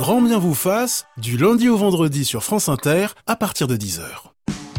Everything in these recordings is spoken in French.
Grand bien vous fasse, du lundi au vendredi sur France Inter, à partir de 10h.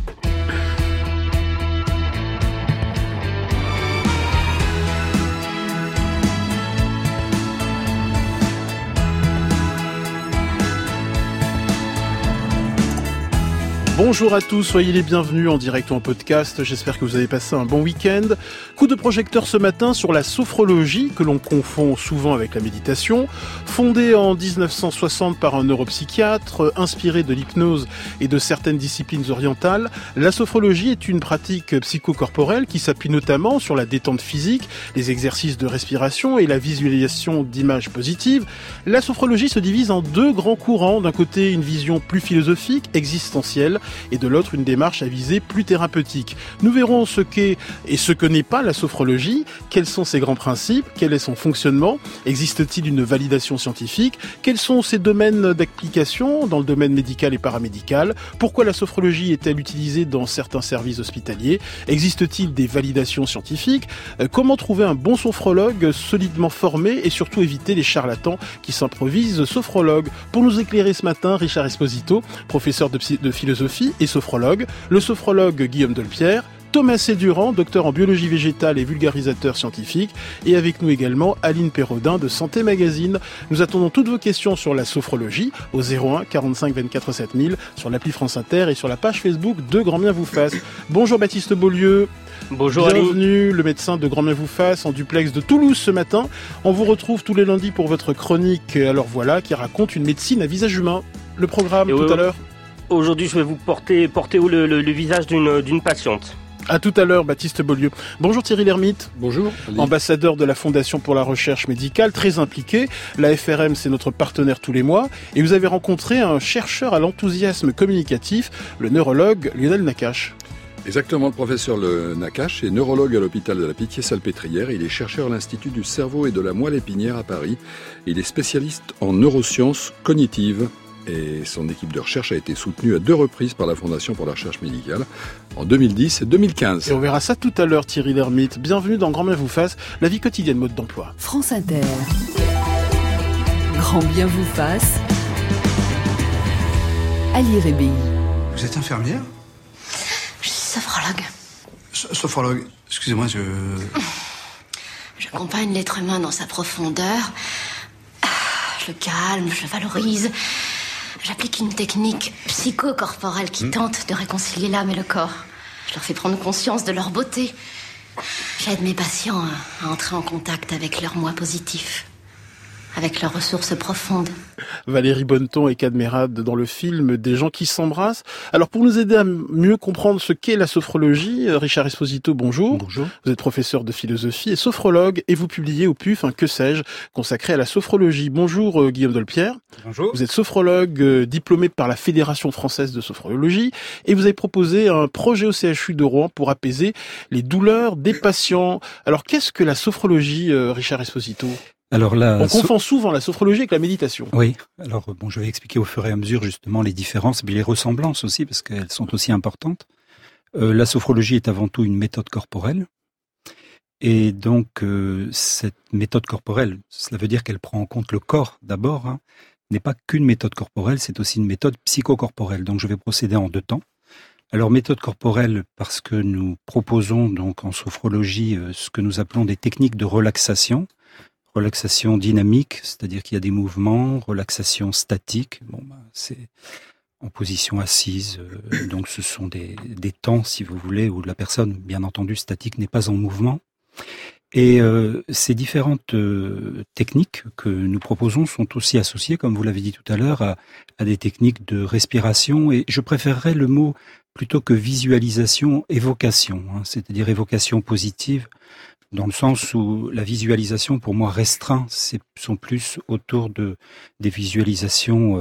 Bonjour à tous, soyez les bienvenus en direct ou en podcast, j'espère que vous avez passé un bon week-end. Coup de projecteur ce matin sur la sophrologie, que l'on confond souvent avec la méditation. Fondée en 1960 par un neuropsychiatre, inspirée de l'hypnose et de certaines disciplines orientales, la sophrologie est une pratique psychocorporelle qui s'appuie notamment sur la détente physique, les exercices de respiration et la visualisation d'images positives. La sophrologie se divise en deux grands courants, d'un côté une vision plus philosophique, existentielle, et de l'autre une démarche à visée plus thérapeutique. Nous verrons ce qu'est et ce que n'est pas la sophrologie, quels sont ses grands principes, quel est son fonctionnement, existe-t-il une validation scientifique, quels sont ses domaines d'application dans le domaine médical et paramédical, pourquoi la sophrologie est-elle utilisée dans certains services hospitaliers, existe-t-il des validations scientifiques, comment trouver un bon sophrologue solidement formé et surtout éviter les charlatans qui s'improvisent sophrologues. Pour nous éclairer ce matin, Richard Esposito, professeur de philosophie et sophrologue, le sophrologue Guillaume Delpierre, Thomas Sédurant, docteur en biologie végétale et vulgarisateur scientifique, et avec nous également Aline Perraudin de Santé Magazine. Nous attendons toutes vos questions sur la sophrologie au 01 45 24 7000 sur l'appli France Inter et sur la page Facebook de Grand Bien vous fasse. Bonjour Baptiste Beaulieu. Bonjour Bienvenue, Ali. le médecin de Grand Bien vous fasse en duplex de Toulouse ce matin. On vous retrouve tous les lundis pour votre chronique, alors voilà, qui raconte une médecine à visage humain. Le programme tout à l'heure. Aujourd'hui, je vais vous porter haut le visage d'une patiente. À tout à l'heure, Baptiste Beaulieu. Bonjour Thierry Lhermitte. Bonjour. Ali. Ambassadeur de la Fondation pour la recherche médicale, très impliqué. La FRM, c'est notre partenaire tous les mois. Et vous avez rencontré un chercheur à l'enthousiasme communicatif, le neurologue Lionel Nakache. Exactement, le professeur Nakache est neurologue à l'hôpital de la Pitié-Salpêtrière. Il est chercheur à l'Institut du cerveau et de la moelle épinière à Paris. Il est spécialiste en neurosciences cognitives. Et son équipe de recherche a été soutenue à 2 reprises par la Fondation pour la recherche médicale, en 2010 et 2015. Et on verra ça tout à l'heure, Thierry Lhermitte. Bienvenue dans Grand Bien vous fasse, la vie quotidienne mode d'emploi. France Inter. Grand Bien vous fasse. Ali Rébi. Vous êtes infirmière ? Je suis sophrologue. Sophrologue, excusez-moi, J'accompagne l'être humain dans sa profondeur. Je le calme, je le valorise. J'applique une technique psychocorporelle qui tente de réconcilier l'âme et le corps. Je leur fais prendre conscience de leur beauté. J'aide mes patients à entrer en contact avec leur moi positif, avec leurs ressources profondes. Valérie Bonneton et Cadmerade dans le film Des gens qui s'embrassent. Alors pour nous aider à mieux comprendre ce qu'est la sophrologie, Richard Esposito, bonjour. Bonjour. Vous êtes professeur de philosophie et sophrologue et vous publiez au PUF un Que sais-je consacré à la sophrologie. Bonjour Guillaume Delpierre. Bonjour. Vous êtes sophrologue diplômé par la Fédération française de sophrologie et vous avez proposé un projet au CHU de Rouen pour apaiser les douleurs des patients. Alors qu'est-ce que la sophrologie, Richard Esposito ? Alors là, on confond souvent la sophrologie avec la méditation. Oui. Alors je vais expliquer au fur et à mesure justement les différences, mais les ressemblances aussi, parce qu'elles sont aussi importantes. La sophrologie est avant tout une méthode corporelle. Et donc, cette méthode corporelle, cela veut dire qu'elle prend en compte le corps d'abord, n'est pas qu'une méthode corporelle, c'est aussi une méthode psychocorporelle. Donc, je vais procéder en 2 temps. Alors, méthode corporelle, parce que nous proposons donc en sophrologie ce que nous appelons des techniques de relaxation dynamique, c'est-à-dire qu'il y a des mouvements, relaxation statique, c'est en position assise, donc ce sont des temps, si vous voulez, où la personne, bien entendu, statique n'est pas en mouvement. Et ces différentes techniques que nous proposons sont aussi associées, comme vous l'avez dit tout à l'heure, à des techniques de respiration, et je préférerais le mot, plutôt que visualisation, évocation, c'est-à-dire évocation positive, dans le sens où la visualisation, pour moi, restreint, sont plus autour des visualisations,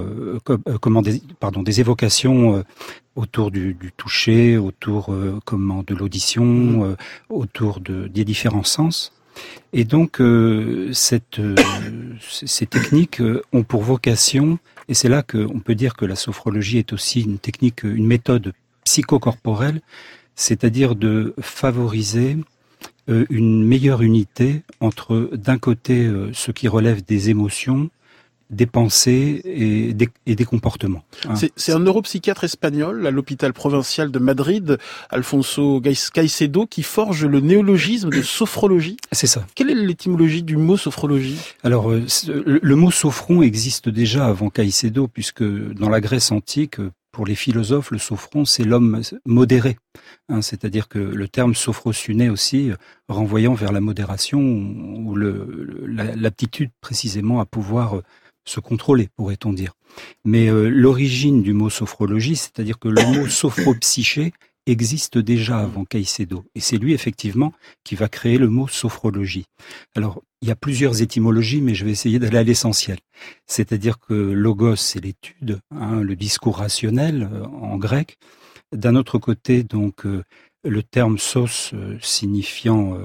des évocations autour du toucher, autour de l'audition, autour des différents sens. Et donc, ces techniques ont pour vocation, et c'est là qu'on peut dire que la sophrologie est aussi une méthode psychocorporelle, c'est-à-dire de favoriser une meilleure unité entre, d'un côté, ce qui relève des émotions des pensées et des comportements. Hein. C'est un neuropsychiatre espagnol à l'hôpital provincial de Madrid, Alfonso Caicedo, qui forge le néologisme de sophrologie. C'est ça. Quelle est l'étymologie du mot sophrologie ? Alors, le mot sophron existe déjà avant Caicedo, puisque dans la Grèce antique, pour les philosophes, le sophron, c'est l'homme modéré. Hein, c'est-à-dire que le terme sophrosuné aussi, renvoyant vers la modération ou l'aptitude précisément à pouvoir se contrôler, pourrait-on dire. Mais l'origine du mot sophrologie, c'est-à-dire que le mot sophropsyché existe déjà avant Caicedo. Et c'est lui, effectivement, qui va créer le mot sophrologie. Alors, il y a plusieurs étymologies, mais je vais essayer d'aller à l'essentiel. C'est-à-dire que logos, c'est l'étude, hein, le discours rationnel en grec. D'un autre côté, donc, le terme sos signifiant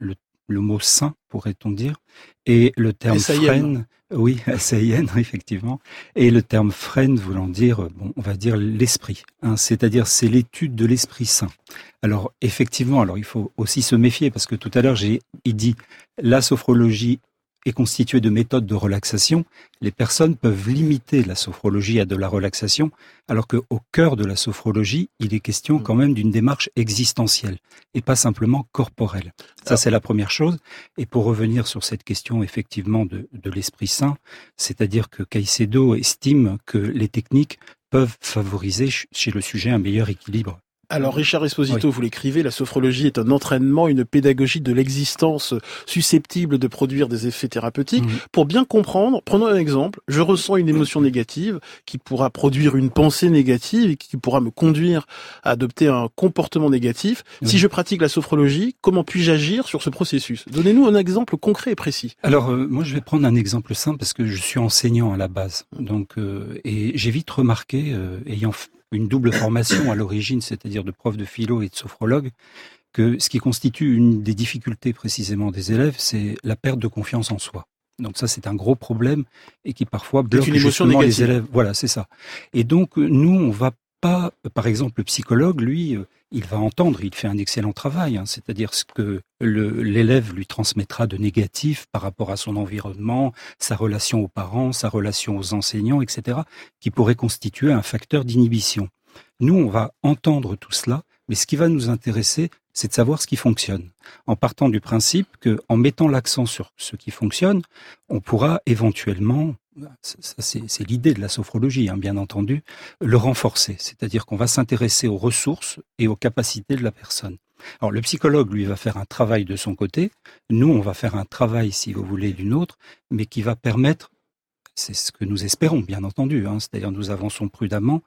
le mot saint, pourrait-on dire, et le terme phrène, oui, S-A-I-N, effectivement, et le terme phrène voulant dire, bon, on va dire l'esprit, hein, c'est-à-dire c'est l'étude de l'esprit saint. Alors effectivement, il faut aussi se méfier parce que tout à l'heure j'ai dit la sophrologie est constituée de méthodes de relaxation. Les personnes peuvent limiter la sophrologie à de la relaxation, alors qu'au cœur de la sophrologie, il est question quand même d'une démarche existentielle et pas simplement corporelle. Ça, c'est la première chose. Et pour revenir sur cette question, effectivement, de l'Esprit Saint, c'est-à-dire que Caicedo estime que les techniques peuvent favoriser chez le sujet un meilleur équilibre. Alors Richard Esposito, vous l'écrivez, la sophrologie est un entraînement, une pédagogie de l'existence susceptible de produire des effets thérapeutiques. Pour bien comprendre, prenons un exemple, je ressens une émotion négative qui pourra produire une pensée négative et qui pourra me conduire à adopter un comportement négatif. Si je pratique la sophrologie, comment puis-je agir sur ce processus ? Donnez-nous un exemple concret et précis. Alors moi je vais prendre un exemple simple parce que je suis enseignant à la base. Donc et j'ai vite remarqué, ayant une double formation à l'origine, c'est-à-dire de prof de philo et de sophrologue, que ce qui constitue une des difficultés précisément des élèves, c'est la perte de confiance en soi. Donc ça, c'est un gros problème et qui parfois bloque justement les élèves. Voilà, c'est ça. Et donc, nous, on va pas, par exemple, le psychologue, lui, il va entendre, il fait un excellent travail, hein, c'est-à-dire ce que l'élève lui transmettra de négatif par rapport à son environnement, sa relation aux parents, sa relation aux enseignants, etc., qui pourrait constituer un facteur d'inhibition. Nous, on va entendre tout cela, mais ce qui va nous intéresser, c'est de savoir ce qui fonctionne. En partant du principe qu'en mettant l'accent sur ce qui fonctionne, on pourra éventuellement, c'est l'idée de la sophrologie, hein, bien entendu, le renforcer. C'est-à-dire qu'on va s'intéresser aux ressources et aux capacités de la personne. Alors le psychologue, lui, va faire un travail de son côté. Nous, on va faire un travail, si vous voulez, d'une autre, mais qui va permettre, c'est ce que nous espérons, bien entendu, hein, c'est-à-dire nous avançons prudemment,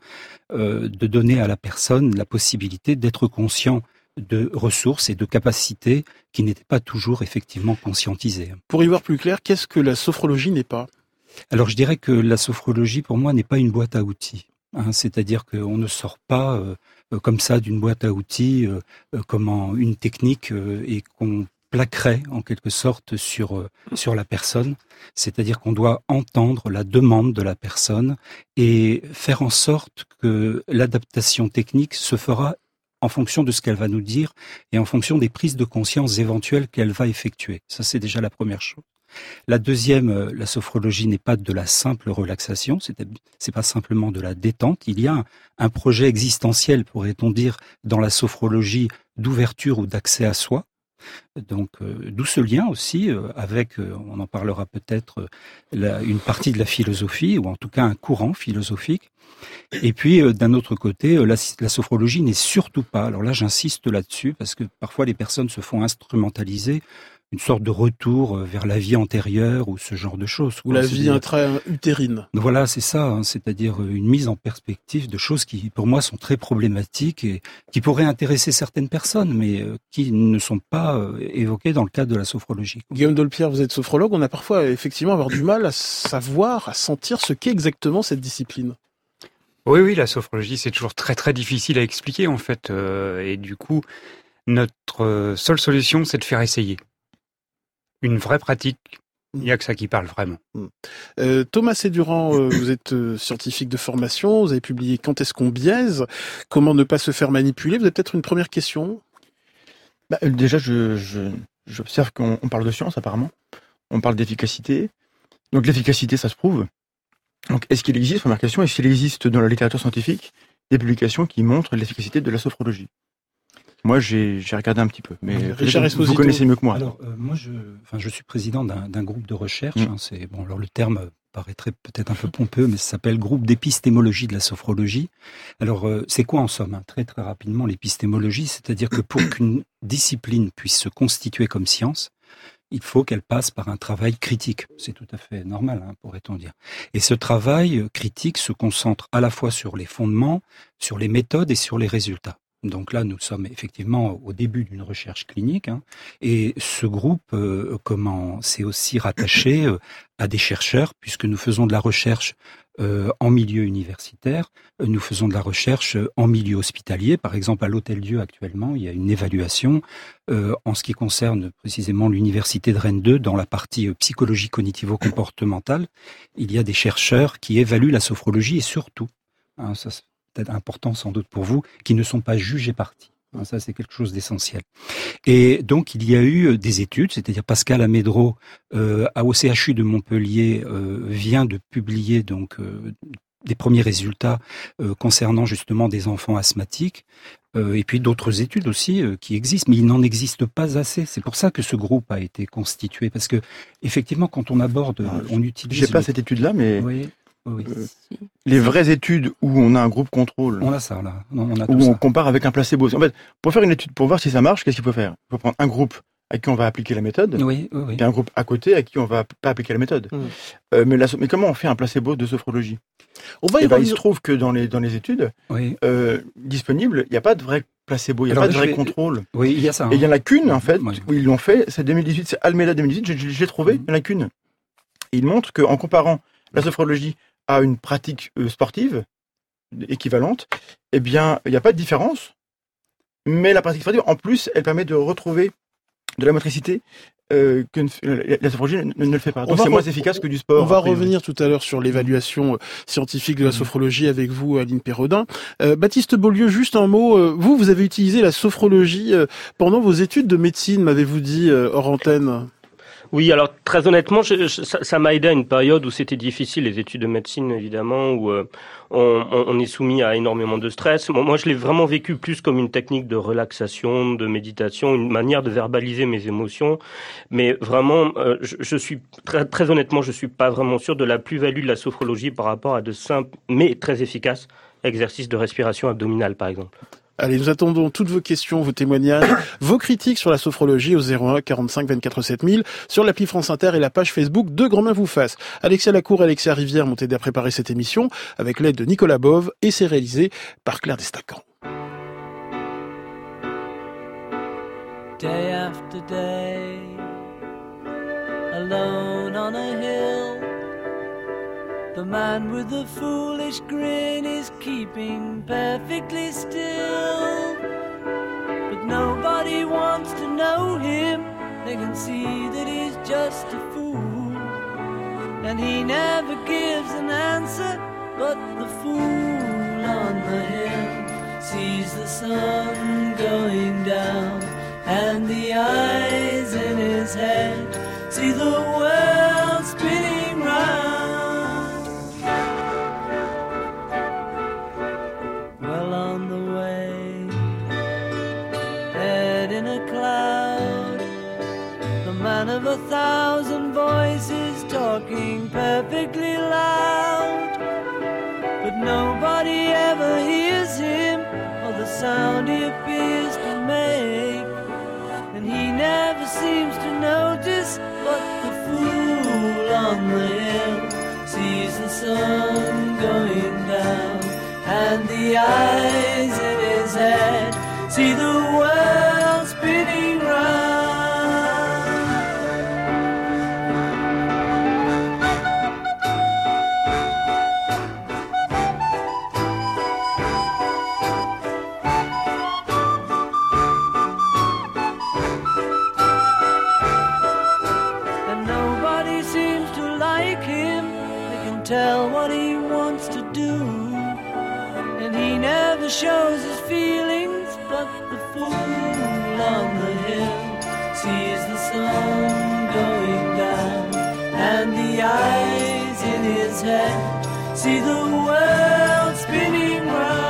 de donner à la personne la possibilité d'être conscient de ressources et de capacités qui n'étaient pas toujours effectivement conscientisées. Pour y voir plus clair, qu'est-ce que la sophrologie n'est pas ? Alors je dirais que la sophrologie, pour moi, n'est pas une boîte à outils. Hein, c'est-à-dire qu'on ne sort pas comme ça d'une boîte à outils, comme une technique et qu'on plaquerait en quelque sorte sur la personne. C'est-à-dire qu'on doit entendre la demande de la personne et faire en sorte que l'adaptation technique se fera en fonction de ce qu'elle va nous dire et en fonction des prises de conscience éventuelles qu'elle va effectuer. Ça, c'est déjà la première chose. La deuxième, la sophrologie n'est pas de la simple relaxation, c'est pas simplement de la détente. Il y a un projet existentiel, pourrait-on dire, dans la sophrologie d'ouverture ou d'accès à soi. Donc, d'où ce lien aussi avec, on en parlera peut-être, une partie de la philosophie, ou en tout cas un courant philosophique. Et puis, d'un autre côté, la sophrologie n'est surtout pas, alors là j'insiste là-dessus, parce que parfois les personnes se font instrumentaliser, une sorte de retour vers la vie antérieure ou ce genre de choses. Ou la vie intra-utérine. Voilà, c'est ça, hein, c'est-à-dire une mise en perspective de choses qui, pour moi, sont très problématiques et qui pourraient intéresser certaines personnes, mais qui ne sont pas évoquées dans le cadre de la sophrologie. Guillaume Dollepierre, vous êtes sophrologue, on a parfois effectivement avoir du mal à savoir, à sentir ce qu'est exactement cette discipline. Oui, la sophrologie, c'est toujours très très difficile à expliquer en fait, et du coup, notre seule solution, c'est de faire essayer. Une vraie pratique, il n'y a que ça qui parle vraiment. Thomas Sédurant, vous êtes scientifique de formation, vous avez publié « Quand est-ce qu'on biaise ? Comment ne pas se faire manipuler ?» Vous avez peut-être une première question ? Déjà, j'observe qu'on parle de science apparemment, on parle d'efficacité. Donc l'efficacité, ça se prouve. Donc, est-ce qu'il existe, première question, est-ce qu'il existe dans la littérature scientifique des publications qui montrent l'efficacité de la sophrologie ? Moi, j'ai regardé un petit peu, mais Richard vous Esposito. connaissez mieux que moi. Alors, moi, je suis président d'un groupe de recherche. Alors le terme paraîtrait peut-être un peu pompeux, mais ça s'appelle groupe d'épistémologie de la sophrologie. Alors, c'est quoi en somme, très très rapidement l'épistémologie ? C'est-à-dire que pour qu'une discipline puisse se constituer comme science, il faut qu'elle passe par un travail critique. C'est tout à fait normal, pourrait-on dire. Et ce travail critique se concentre à la fois sur les fondements, sur les méthodes et sur les résultats. Donc là, nous sommes effectivement au début d'une recherche clinique, et ce groupe s'est aussi rattaché à des chercheurs, puisque nous faisons de la recherche en milieu universitaire, nous faisons de la recherche en milieu hospitalier. Par exemple, à l'Hôtel-Dieu actuellement, il y a une évaluation en ce qui concerne précisément l'université de Rennes 2, dans la partie psychologie cognitivo-comportementale. Il y a des chercheurs qui évaluent la sophrologie et surtout, ça c'est peut-être important sans doute pour vous, qui ne sont pas jugés partis. Ça, c'est quelque chose d'essentiel. Et donc, il y a eu des études, c'est-à-dire Pascal Amédreau, au CHU de Montpellier, vient de publier donc des premiers résultats concernant justement des enfants asthmatiques, et puis d'autres études aussi qui existent, mais il n'en existe pas assez. C'est pour ça que ce groupe a été constitué, parce que effectivement, quand on aborde, on utilise... J'ai pas cette étude-là, mais... Oui. Les vraies études où on a un groupe contrôle, on a ça là, on compare avec un placebo. En fait, pour faire une étude, pour voir si ça marche, qu'est-ce qu'il faut faire ? Il faut prendre un groupe à qui on va appliquer la méthode, et un groupe à côté à qui on va pas appliquer la méthode. Mais comment on fait un placebo de sophrologie ? Il se trouve que dans les études disponibles, il n'y a pas de vrai placebo, il n'y a pas de vrai contrôle. Oui, il y a ça. Et il y en a qu'une en fait où ils l'ont fait. C'est 2018, c'est Almeida 2018. Je l'ai trouvé. Il n'y en a qu'une. Et il montre qu'en comparant la sophrologie à une pratique sportive équivalente, eh bien, il n'y a pas de différence. Mais la pratique sportive, en plus, elle permet de retrouver de la motricité que la sophrologie ne le fait pas. Donc c'est moins efficace que du sport. On va revenir tout à l'heure sur l'évaluation scientifique de la sophrologie avec vous, Aline Perrodin. Baptiste Beaulieu, juste un mot. Vous avez utilisé la sophrologie pendant vos études de médecine, m'avez-vous dit, hors antenne ? Oui, alors très honnêtement, ça m'a aidé à une période où c'était difficile, les études de médecine évidemment, où on est soumis à énormément de stress. Moi, je l'ai vraiment vécu plus comme une technique de relaxation, de méditation, une manière de verbaliser mes émotions. Mais vraiment, je suis très honnêtement, je suis pas vraiment sûr de la plus-value de la sophrologie par rapport à de simples mais très efficaces exercices de respiration abdominale, par exemple. Allez, nous attendons toutes vos questions, vos témoignages, vos critiques sur la sophrologie au 01 45 24 7000, sur l'appli France Inter et la page Facebook de Grand Main vous fasse. Alexia Lacour et Alexia Rivière m'ont aidé à préparer cette émission avec l'aide de Nicolas Bove et c'est réalisé par Claire Destacan. Day after day, alone on a hill, the man with the foolish grin is keeping perfectly still. But nobody wants to know him, they can see that he's just a fool. And he never gives an answer, but the fool on the hill sees the sun going down, and the eyes in his head see the world spinning round. Well on the way, head in a cloud, the man of 1,000 voices talking perfectly loud. But nobody ever hears him or the sound he appears to make. And he never seems to notice, but the fool on the hill sees the sun going down, and the eyes in his head see the world spinning round. And nobody seems to like him, they can tell what he wants to do. And he never shows his feelings, but the fool on the hill sees the sun going down, and the eyes in his head see the world spinning round.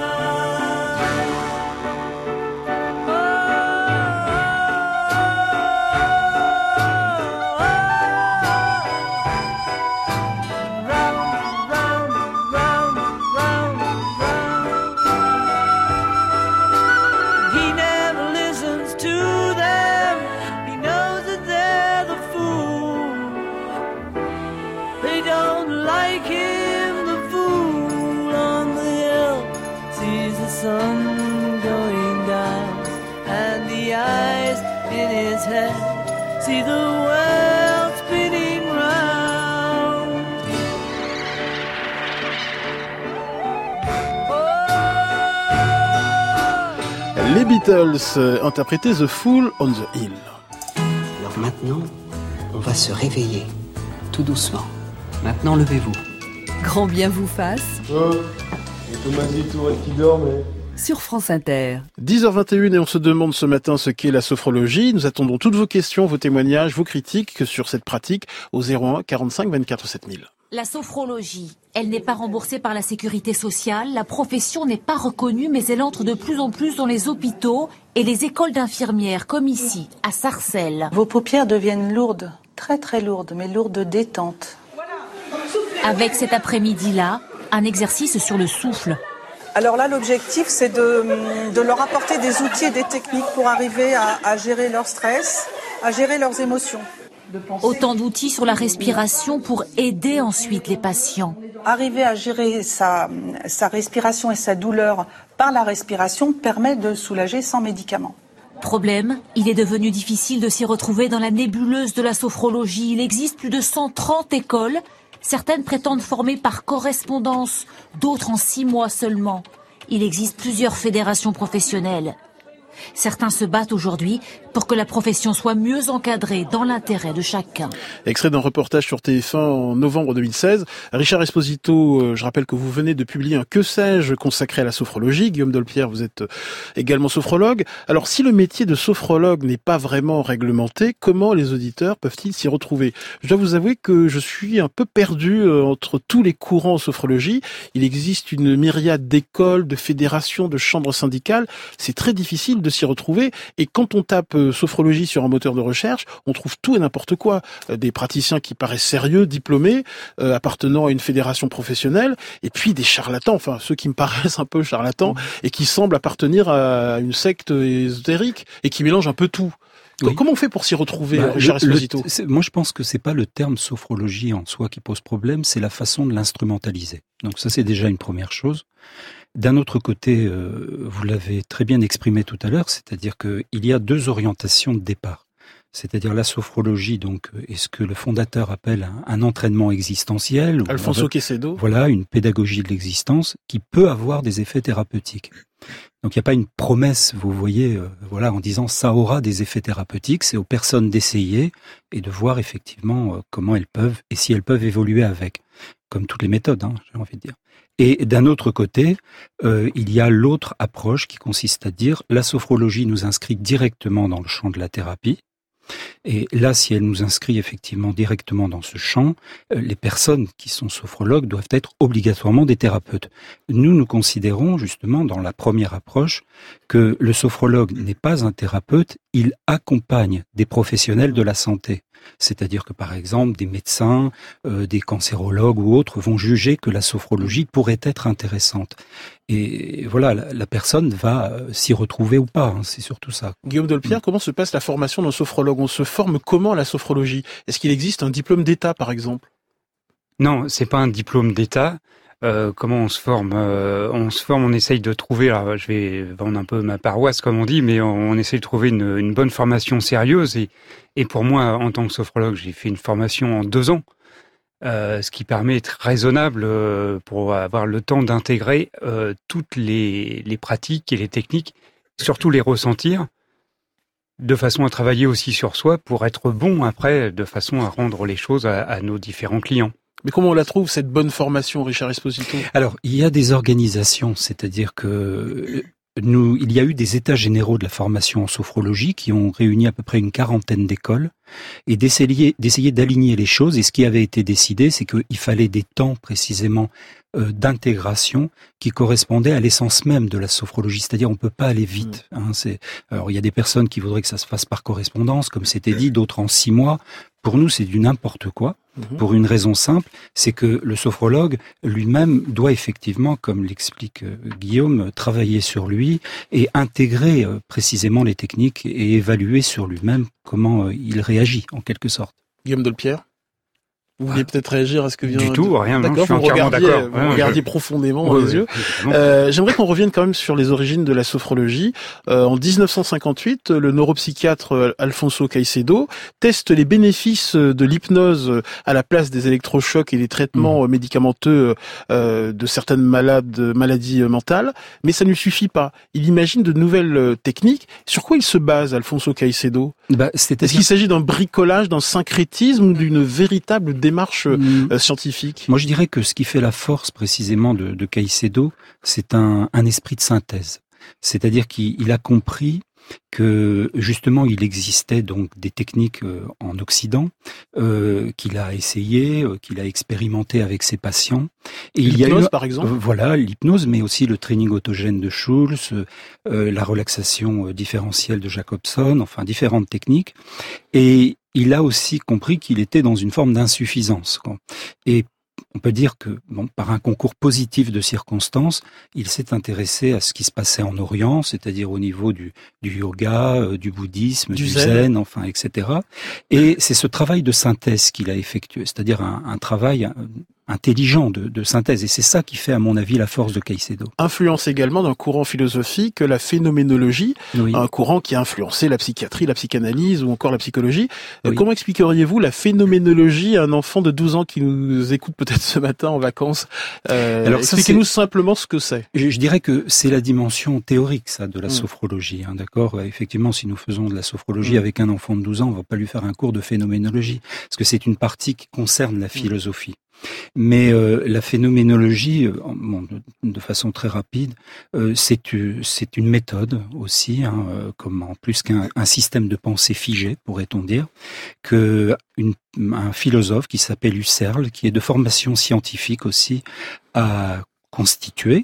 See the world spinning round. Les Beatles interprétaient The Fool on the Hill. Alors maintenant, on va se réveiller, tout doucement. Maintenant, levez-vous. Grand bien vous fasse. Et Thomas Tourette qui dort, mais... Sur France Inter. 10h21 et on se demande ce matin ce qu'est la sophrologie. Nous attendons toutes vos questions, vos témoignages, vos critiques sur cette pratique au 01 45 24 7000. La sophrologie, elle n'est pas remboursée par la sécurité sociale, la profession n'est pas reconnue, mais elle entre de plus en plus dans les hôpitaux et les écoles d'infirmières, comme ici, à Sarcelles. Vos paupières deviennent lourdes, très très lourdes, mais lourdes de détente. Avec cet après-midi-là, un exercice sur le souffle. Alors là, l'objectif, c'est de leur apporter des outils et des techniques pour arriver à gérer leur stress, à gérer leurs émotions. Autant d'outils sur la respiration pour aider ensuite les patients. Arriver à gérer sa respiration et sa douleur par la respiration permet de soulager sans médicaments. Problème, il est devenu difficile de s'y retrouver dans la nébuleuse de la sophrologie. Il existe plus de 130 écoles. Certaines prétendent former par correspondance, d'autres en 6 mois seulement. Il existe plusieurs fédérations professionnelles. Certains se battent aujourd'hui pour que la profession soit mieux encadrée dans l'intérêt de chacun. Extrait d'un reportage sur TF1 en novembre 2016. Richard Esposito, je rappelle que vous venez de publier un Que sais-je consacré à la sophrologie. Guillaume Dolpierre, vous êtes également sophrologue. Alors, si le métier de sophrologue n'est pas vraiment réglementé, comment les auditeurs peuvent-ils s'y retrouver? Je dois vous avouer que je suis un peu perdu entre tous les courants en sophrologie. Il existe une myriade d'écoles, de fédérations, de chambres syndicales. C'est très difficile de s'y retrouver. Et quand on tape sophrologie sur un moteur de recherche, on trouve tout et n'importe quoi. Des praticiens qui paraissent sérieux, diplômés, appartenant à une fédération professionnelle, et puis des charlatans, enfin ceux qui me paraissent un peu charlatans, et qui semblent appartenir à une secte ésotérique, et qui mélangent un peu tout. Oui. Comment on fait pour s'y retrouver, Richard Esposito? Moi, je pense que c'est pas le terme sophrologie en soi qui pose problème, c'est la façon de l'instrumentaliser. Donc ça, c'est déjà une première chose. D'un autre côté, vous l'avez très bien exprimé tout à l'heure, c'est-à-dire qu'il y a 2 orientations de départ. C'est-à-dire la sophrologie, donc, est ce que le fondateur appelle un entraînement existentiel. Alfonso Quecedo. Voilà, une pédagogie de l'existence qui peut avoir des effets thérapeutiques. Donc il n'y a pas une promesse, vous voyez, voilà, en disant ça aura des effets thérapeutiques, c'est aux personnes d'essayer et de voir effectivement comment elles peuvent, et si elles peuvent évoluer avec. Comme toutes les méthodes, j'ai envie de dire. Et d'un autre côté, il y a l'autre approche qui consiste à dire la sophrologie nous inscrit directement dans le champ de la thérapie. Et là, si elle nous inscrit effectivement directement dans ce champ, les personnes qui sont sophrologues doivent être obligatoirement des thérapeutes. Nous considérons justement dans la première approche que le sophrologue n'est pas un thérapeute, il accompagne des professionnels de la santé. C'est-à-dire que, par exemple, des médecins, des cancérologues ou autres vont juger que la sophrologie pourrait être intéressante. Et voilà, la personne va s'y retrouver ou pas, c'est surtout ça. Guillaume Dolpierre, comment se passe la formation d'un sophrologue? On se forme comment à la sophrologie? Est-ce qu'il existe un diplôme d'État, par exemple? Non, c'est pas un diplôme d'État. Comment on se forme? On essaye de trouver, alors je vais vendre un peu ma paroisse comme on dit, mais on essaye de trouver une bonne formation sérieuse. Et pour moi, en tant que sophrologue, j'ai fait une formation en 2 ans, ce qui permet d'être raisonnable pour avoir le temps d'intégrer toutes les pratiques et les techniques, surtout les ressentir, de façon à travailler aussi sur soi pour être bon après, de façon à rendre les choses à nos différents clients. Mais comment on la trouve, cette bonne formation, Richard Esposito? Alors, il y a des organisations, c'est-à-dire que il y a eu des états généraux de la formation en sophrologie qui ont réuni à peu près une 40aine d'écoles et d'essayer d'aligner les choses. Et ce qui avait été décidé, c'est qu'il fallait des temps précisément d'intégration qui correspondaient à l'essence même de la sophrologie. C'est-à-dire, on peut pas aller vite. Alors, il y a des personnes qui voudraient que ça se fasse par correspondance, comme c'était dit, d'autres en 6 mois. Pour nous, c'est du n'importe quoi. Pour une raison simple, c'est que le sophrologue lui-même doit effectivement, comme l'explique Guillaume, travailler sur lui et intégrer précisément les techniques et évaluer sur lui-même comment il réagit, en quelque sorte. Guillaume Delpierre, vous vouliez peut-être réagir à ce que vient du tout, rien. D'accord, je suis entièrement d'accord. Vous regardiez profondément dans les yeux. J'aimerais qu'on revienne quand même sur les origines de la sophrologie. En 1958, le neuropsychiatre Alfonso Caicedo teste les bénéfices de l'hypnose à la place des électrochocs et des traitements médicamenteux de certaines maladies mentales, mais ça ne suffit pas. Il imagine de nouvelles techniques. Sur quoi il se base, Alfonso Caicedo ? Est-ce qu'il s'agit d'un bricolage, d'un syncrétisme ou d'une véritable démarche scientifique? Moi, je dirais que ce qui fait la force précisément de Caicedo, c'est un esprit de synthèse. C'est-à-dire qu'il a compris que justement il existait donc des techniques en Occident qu'il a essayé, qu'il a expérimenté avec ses patients. Et l'hypnose, par exemple. Voilà, l'hypnose, mais aussi le training autogène de Schulz, la relaxation différentielle de Jacobson, enfin différentes techniques. Et il a aussi compris qu'il était dans une forme d'insuffisance. Et on peut dire que, par un concours positif de circonstances, il s'est intéressé à ce qui se passait en Orient, c'est-à-dire au niveau du yoga, du bouddhisme, du zen, enfin, etc. Et c'est ce travail de synthèse qu'il a effectué, c'est-à-dire un travail intelligent de synthèse. Et c'est ça qui fait, à mon avis, la force de Caicedo. Influence également d'un courant philosophique, la phénoménologie, un courant qui a influencé la psychiatrie, la psychanalyse ou encore la psychologie. Comment expliqueriez-vous la phénoménologie à un enfant de 12 ans qui nous écoute peut-être ce matin en vacances? Alors, expliquez-nous simplement ce que c'est. Je dirais que c'est la dimension théorique, ça, de la sophrologie. D'accord. Effectivement, si nous faisons de la sophrologie avec un enfant de 12 ans, on va pas lui faire un cours de phénoménologie, parce que c'est une partie qui concerne la philosophie. Mais la phénoménologie, de façon très rapide, c'est une méthode aussi, comme en plus qu'un système de pensée figé, pourrait-on dire, que un philosophe qui s'appelle Husserl, qui est de formation scientifique aussi, a constitué.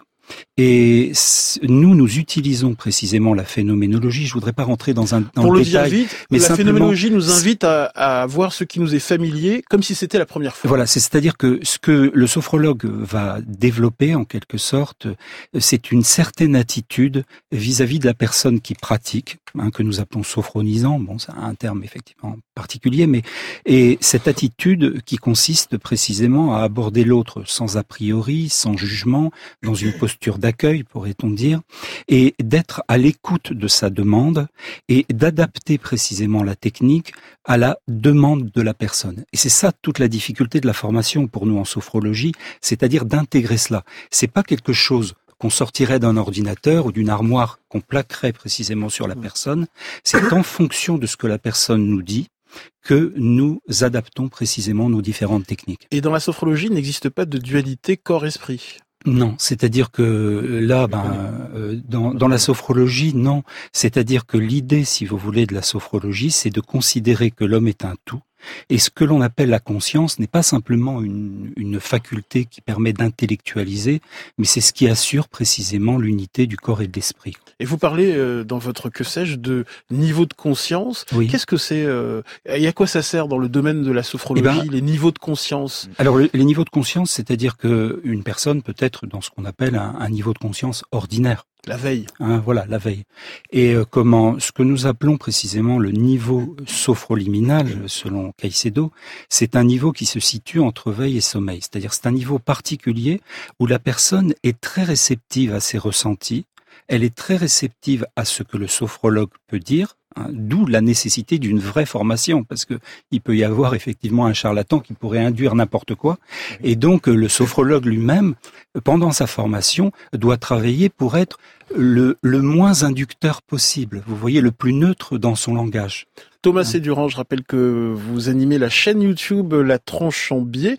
Et nous utilisons précisément la phénoménologie. Je voudrais pas rentrer dans le détail. Pour le dire vite, mais la phénoménologie nous invite à voir ce qui nous est familier, comme si c'était la première fois. Voilà, c'est-à-dire que ce que le sophrologue va développer, en quelque sorte, c'est une certaine attitude vis-à-vis de la personne qui pratique, que nous appelons sophronisant. Bon, c'est un terme effectivement particulier, et cette attitude qui consiste précisément à aborder l'autre sans a priori, sans jugement, dans une posture d'accueil, pourrait-on dire, et d'être à l'écoute de sa demande et d'adapter précisément la technique à la demande de la personne. Et c'est ça toute la difficulté de la formation pour nous en sophrologie, c'est-à-dire d'intégrer cela. C'est pas quelque chose qu'on sortirait d'un ordinateur ou d'une armoire qu'on plaquerait précisément sur la personne. C'est en fonction de ce que la personne nous dit que nous adaptons précisément nos différentes techniques. Et dans la sophrologie, il n'existe pas de dualité corps-esprit. Non, c'est-à-dire que là, dans la sophrologie, non. C'est-à-dire que l'idée, si vous voulez, de la sophrologie, c'est de considérer que l'homme est un tout. Et ce que l'on appelle la conscience n'est pas simplement une faculté qui permet d'intellectualiser, mais c'est ce qui assure précisément l'unité du corps et de l'esprit. Et vous parlez dans votre que sais-je de niveau de conscience. Oui. Qu'est-ce que c'est et à quoi ça sert dans le domaine de la sophrologie, les niveaux de conscience? Alors les niveaux de conscience, c'est-à-dire que une personne peut être dans ce qu'on appelle un niveau de conscience ordinaire. La veille. Voilà, la veille. Et ce que nous appelons précisément le niveau sophroliminal, selon Caicedo, c'est un niveau qui se situe entre veille et sommeil. C'est-à-dire c'est un niveau particulier où la personne est très réceptive à ses ressentis, elle est très réceptive à ce que le sophrologue peut dire, d'où la nécessité d'une vraie formation, parce que il peut y avoir effectivement un charlatan qui pourrait induire n'importe quoi, et donc le sophrologue lui-même, pendant sa formation, doit travailler pour être le moins inducteur possible, vous voyez, le plus neutre dans son langage. Thomas Sédurant, je rappelle que vous animez la chaîne YouTube La Tranche en Biais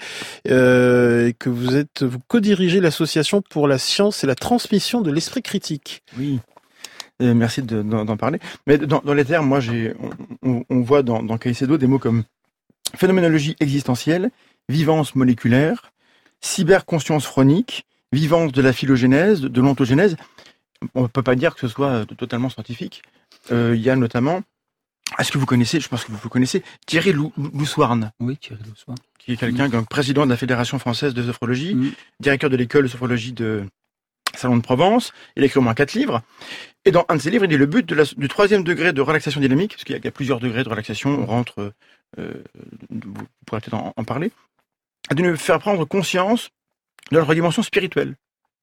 et que vous co-dirigez l'association pour la science et la transmission de l'esprit critique. Oui. Merci d'en parler. Mais dans les termes, moi, on voit dans Caicedo des mots comme phénoménologie existentielle, vivance moléculaire, cyberconscience chronique, vivance de la phylogénèse, de l'ontogénèse. On ne peut pas dire que ce soit totalement scientifique. Il y a notamment, est-ce que vous connaissez, je pense que vous connaissez, Thierry Loussoirne. Oui, Thierry Loussoirne. Qui est quelqu'un, président de la Fédération française de sophrologie, directeur de l'école de sophrologie de Salon de Provence. Il a écrit au moins 4 livres. Et dans un de ses livres, il dit le but du 3e degré de relaxation dynamique, parce qu'il y a plusieurs degrés de relaxation, on rentre, vous pourrez peut-être en parler, de nous faire prendre conscience de notre dimension spirituelle.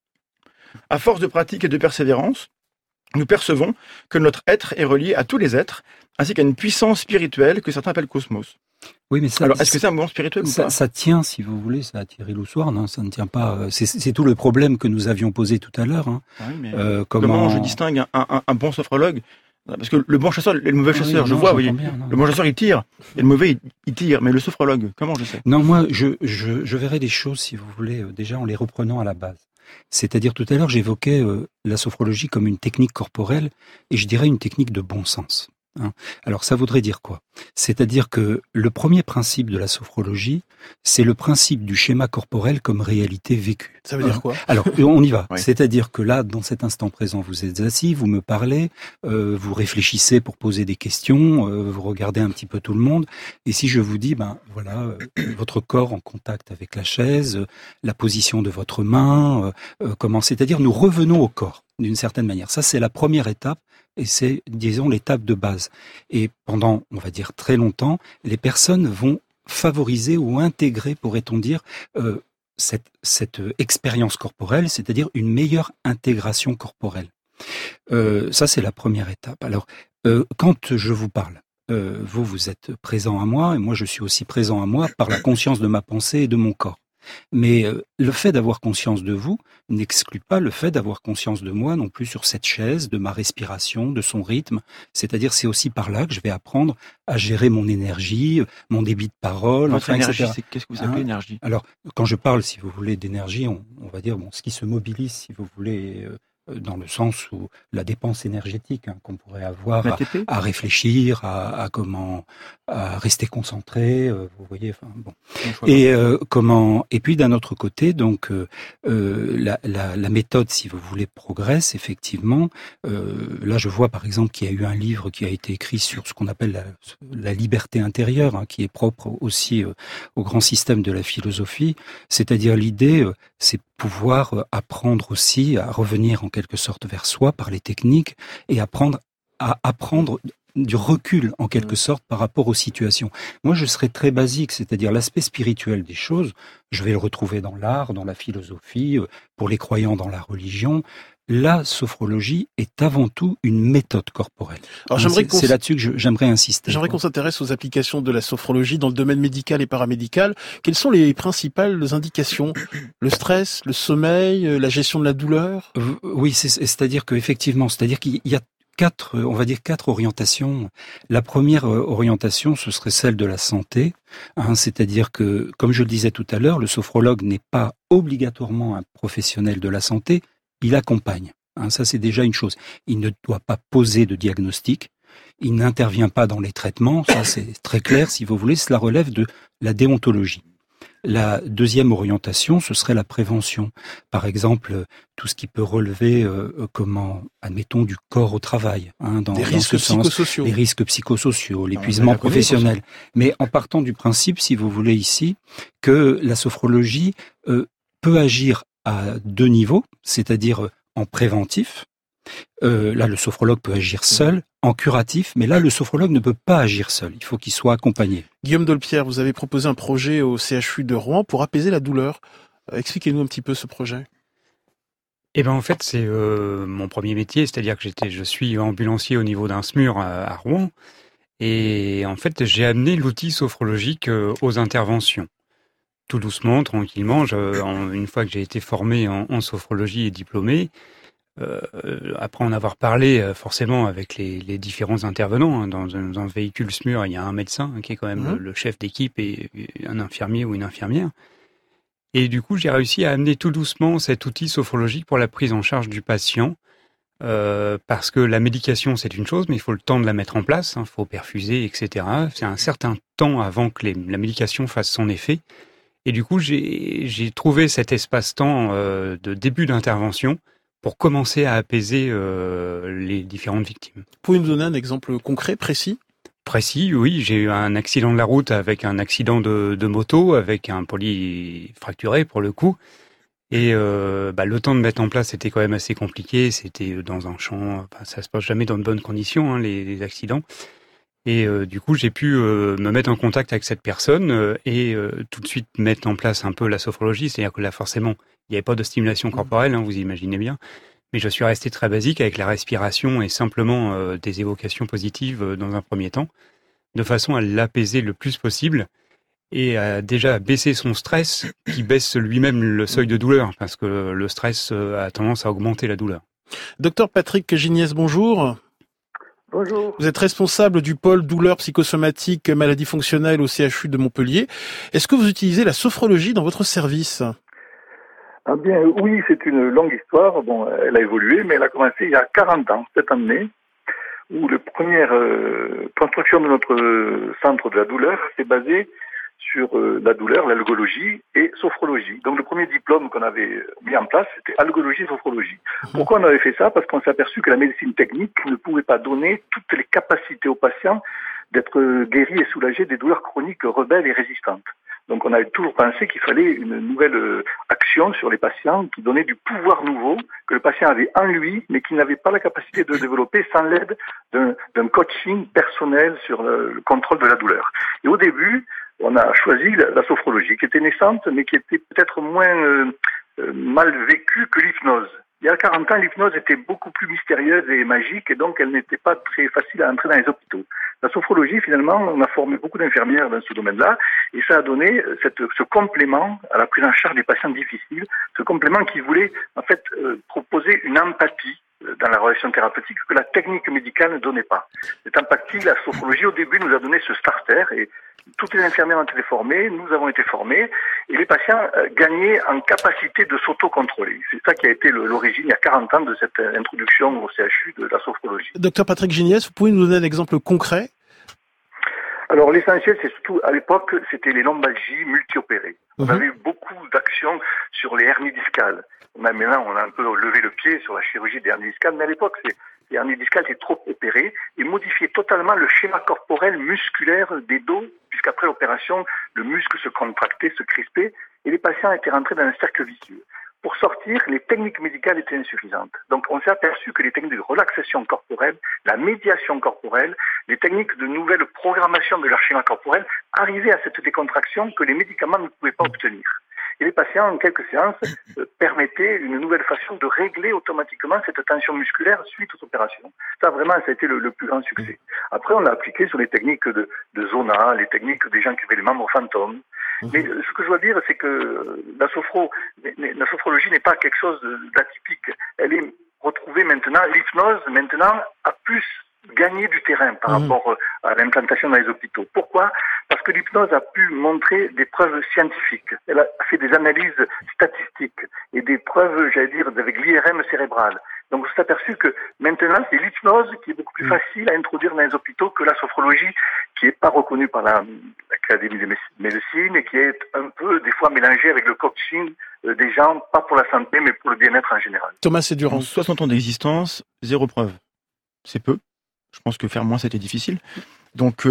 À force de pratique et de persévérance, nous percevons que notre être est relié à tous les êtres, ainsi qu'à une puissance spirituelle que certains appellent cosmos. Oui, mais ça, alors, est-ce que c'est un mouvement spirituel ou pas ? Ça tient, si vous voulez, ça a Thierry Loussoirne, hein, ça ne tient pas. C'est tout le problème que nous avions posé tout à l'heure. Hein. Oui, mais comment je distingue un bon sophrologue ? Parce que le bon chasseur et le mauvais chasseur, je vois, vous voyez, le bon chasseur il tire, et le mauvais il tire, mais le sophrologue, comment je sais ? Non, moi, je verrais les choses, si vous voulez, déjà en les reprenant à la base. C'est-à-dire, tout à l'heure, j'évoquais la sophrologie comme une technique corporelle, et je dirais une technique de bon sens. Hein. Alors, ça voudrait dire quoi ? C'est-à-dire que le premier principe de la sophrologie, c'est le principe du schéma corporel comme réalité vécue. Ça veut dire quoi ? Alors, on y va. Oui. C'est-à-dire que là, dans cet instant présent, vous êtes assis, vous me parlez, vous réfléchissez pour poser des questions, vous regardez un petit peu tout le monde, et si je vous dis, votre corps en contact avec la chaise, la position de votre main, comment, c'est-à-dire nous revenons au corps, d'une certaine manière. Ça, c'est la première étape. Et c'est, disons, l'étape de base. Et pendant, on va dire, très longtemps, les personnes vont favoriser ou intégrer, pourrait-on dire, cette expérience corporelle, c'est-à-dire une meilleure intégration corporelle. Ça, c'est la première étape. Alors, quand je vous parle, vous êtes présent à moi, et moi, je suis aussi présent à moi par la conscience de ma pensée et de mon corps. Mais le fait d'avoir conscience de vous n'exclut pas le fait d'avoir conscience de moi non plus sur cette chaise, de ma respiration, de son rythme. C'est-à-dire, c'est aussi par là que je vais apprendre à gérer mon énergie, mon débit de parole. Votre énergie, etc. qu'est-ce que vous appelez énergie ? Alors, quand je parle, si vous voulez, d'énergie, on va dire ce qui se mobilise, si vous voulez, dans le sens où la dépense énergétique qu'on pourrait avoir à réfléchir, à rester concentré, vous voyez, enfin bon. Et puis d'un autre côté, donc la méthode, si vous voulez, progresse effectivement. Là, je vois par exemple qu'il y a eu un livre qui a été écrit sur ce qu'on appelle la liberté intérieure, hein, qui est propre aussi au grand système de la philosophie. C'est-à-dire l'idée, c'est pouvoir apprendre aussi à revenir en quelque sorte vers soi par les techniques et apprendre du recul en quelque sorte par rapport aux situations. Moi, je serais très basique, c'est-à-dire l'aspect spirituel des choses, je vais le retrouver dans l'art, dans la philosophie, pour les croyants dans la religion. La sophrologie est avant tout une méthode corporelle. Alors, c'est là-dessus que j'aimerais insister. J'aimerais qu'on s'intéresse aux applications de la sophrologie dans le domaine médical et paramédical. Quelles sont les principales indications ? Le stress, le sommeil, la gestion de la douleur ? Oui, c'est-à-dire qu'effectivement, c'est-à-dire qu'il y a quatre orientations. La première orientation, ce serait celle de la santé, hein, c'est-à-dire que, comme je le disais tout à l'heure, le sophrologue n'est pas obligatoirement un professionnel de la santé, il accompagne. Hein, ça, c'est déjà une chose. Il ne doit pas poser de diagnostic, il n'intervient pas dans les traitements, ça c'est très clair, si vous voulez, cela relève de la déontologie. La deuxième orientation, ce serait la prévention. Par exemple, tout ce qui peut relever, admettons, du corps au travail, hein, dans des risques psychosociaux. Les risques psychosociaux, l'épuisement professionnel. Mais en partant du principe, si vous voulez ici, que la sophrologie peut agir à 2 niveaux, c'est-à-dire en préventif. Là, le sophrologue peut agir seul, en curatif, mais là, le sophrologue ne peut pas agir seul. Il faut qu'il soit accompagné. Guillaume Dolpierre, vous avez proposé un projet au CHU de Rouen pour apaiser la douleur. Expliquez-nous un petit peu ce projet. Eh ben, en fait, c'est mon premier métier, c'est-à-dire que je suis ambulancier au niveau d'un SMUR à Rouen. Et en fait, j'ai amené l'outil sophrologique aux interventions. Tout doucement, tranquillement, une fois que j'ai été formé en sophrologie et diplômé, après en avoir parlé forcément avec les différents intervenants, hein, dans un véhicule SMUR, il y a un médecin qui est quand même le chef d'équipe et un infirmier ou une infirmière. Et du coup, j'ai réussi à amener tout doucement cet outil sophrologique pour la prise en charge du patient parce que la médication, c'est une chose, mais il faut le temps de la mettre en place, il faut perfuser, etc. C'est un certain temps avant que la médication fasse son effet. Et du coup, j'ai trouvé cet espace-temps de début d'intervention pour commencer à apaiser les différentes victimes. Pouvez-vous nous donner un exemple concret, précis ? Précis, oui. J'ai eu un accident de la route avec un accident de moto, avec un poly fracturé pour le coup. Et le temps de mettre en place, c'était quand même assez compliqué. C'était dans un champ, ça se passe jamais dans de bonnes conditions, les accidents. Et du coup, j'ai pu me mettre en contact avec cette personne et tout de suite mettre en place un peu la sophrologie. C'est-à-dire que là, forcément, il n'y avait pas de stimulation corporelle, vous imaginez bien. Mais je suis resté très basique avec la respiration et simplement des évocations positives dans un premier temps, de façon à l'apaiser le plus possible et à déjà baisser son stress, qui baisse lui-même le seuil de douleur, parce que le stress a tendance à augmenter la douleur. Docteur Patrick Giniès, bonjour. Bonjour. Vous êtes responsable du pôle douleurs psychosomatiques maladies fonctionnelles au CHU de Montpellier. Est-ce que vous utilisez la sophrologie dans votre service ? Ah bien, oui, c'est une longue histoire. Bon, elle a évolué, mais elle a commencé il y a 40 ans, cette année, où la première construction de notre centre de la douleur s'est basée sur la douleur, l'algologie et sophrologie. Donc le premier diplôme qu'on avait mis en place, c'était algologie et sophrologie. Pourquoi on avait fait ça ? Parce qu'on s'est aperçu que la médecine technique ne pouvait pas donner toutes les capacités aux patients d'être guéris et soulagés des douleurs chroniques rebelles et résistantes. Donc on avait toujours pensé qu'il fallait une nouvelle action sur les patients qui donnait du pouvoir nouveau que le patient avait en lui, mais qui n'avait pas la capacité de développer sans l'aide d'un coaching personnel sur le contrôle de la douleur. Et au début, on a choisi la sophrologie, qui était naissante, mais qui était peut-être moins mal vécue que l'hypnose. Il y a 40 ans, l'hypnose était beaucoup plus mystérieuse et magique, et donc elle n'était pas très facile à entrer dans les hôpitaux. La sophrologie, finalement, on a formé beaucoup d'infirmières dans ce domaine-là, et ça a donné ce complément à la prise en charge des patients difficiles, ce complément qui voulait, en fait, proposer une empathie dans la relation thérapeutique que la technique médicale ne donnait pas. Cette empathie, la sophrologie, au début, nous a donné ce starter, et toutes les infirmières ont été formées, nous avons été formés, et les patients gagnaient en capacité de s'autocontrôler. C'est ça qui a été l'origine, il y a 40 ans, de cette introduction au CHU de la sophrologie. Docteur Patrick Giniès, vous pouvez nous donner un exemple concret ? Alors l'essentiel, c'est surtout, à l'époque, c'était les lombalgies multi-opérées. On avait eu beaucoup d'actions sur les hernies discales. Maintenant, on a un peu levé le pied sur la chirurgie des hernies discales, mais à l'époque, les hernies discales étaient trop opérées et modifiaient totalement le schéma corporel musculaire des dos, puisqu'après l'opération, le muscle se contractait, se crispait, et les patients étaient rentrés dans un cercle vicieux. Pour sortir, les techniques médicales étaient insuffisantes. Donc on s'est aperçu que les techniques de relaxation corporelle, la médiation corporelle, les techniques de nouvelle programmation de leur schéma corporel arrivaient à cette décontraction que les médicaments ne pouvaient pas obtenir. Et les patients, en quelques séances, permettaient une nouvelle façon de régler automatiquement cette tension musculaire suite aux opérations. Ça, vraiment, ça a été le plus grand succès. Après, on l'a appliqué sur les techniques de zona, les techniques des gens qui avaient les membres fantômes. Mais ce que je dois dire, c'est que la sophrologie n'est pas quelque chose d'atypique. Elle est retrouvée maintenant, l'hypnose maintenant a plus gagné du terrain par rapport à l'implantation dans les hôpitaux. Pourquoi ? Parce que l'hypnose a pu montrer des preuves scientifiques. Elle a fait des analyses statistiques et des preuves, avec l'IRM cérébral. Donc on s'est aperçu que maintenant, c'est l'hypnose qui est beaucoup plus facile à introduire dans les hôpitaux que la sophrologie, qui n'est pas reconnue par l'Académie de médecine et qui est un peu, des fois, mélangée avec le coaching des gens, pas pour la santé, mais pour le bien-être en général. Thomas Sédurant. 60 ans d'existence, 0 preuve. C'est peu. Je pense que faire moins, c'était difficile. Donc,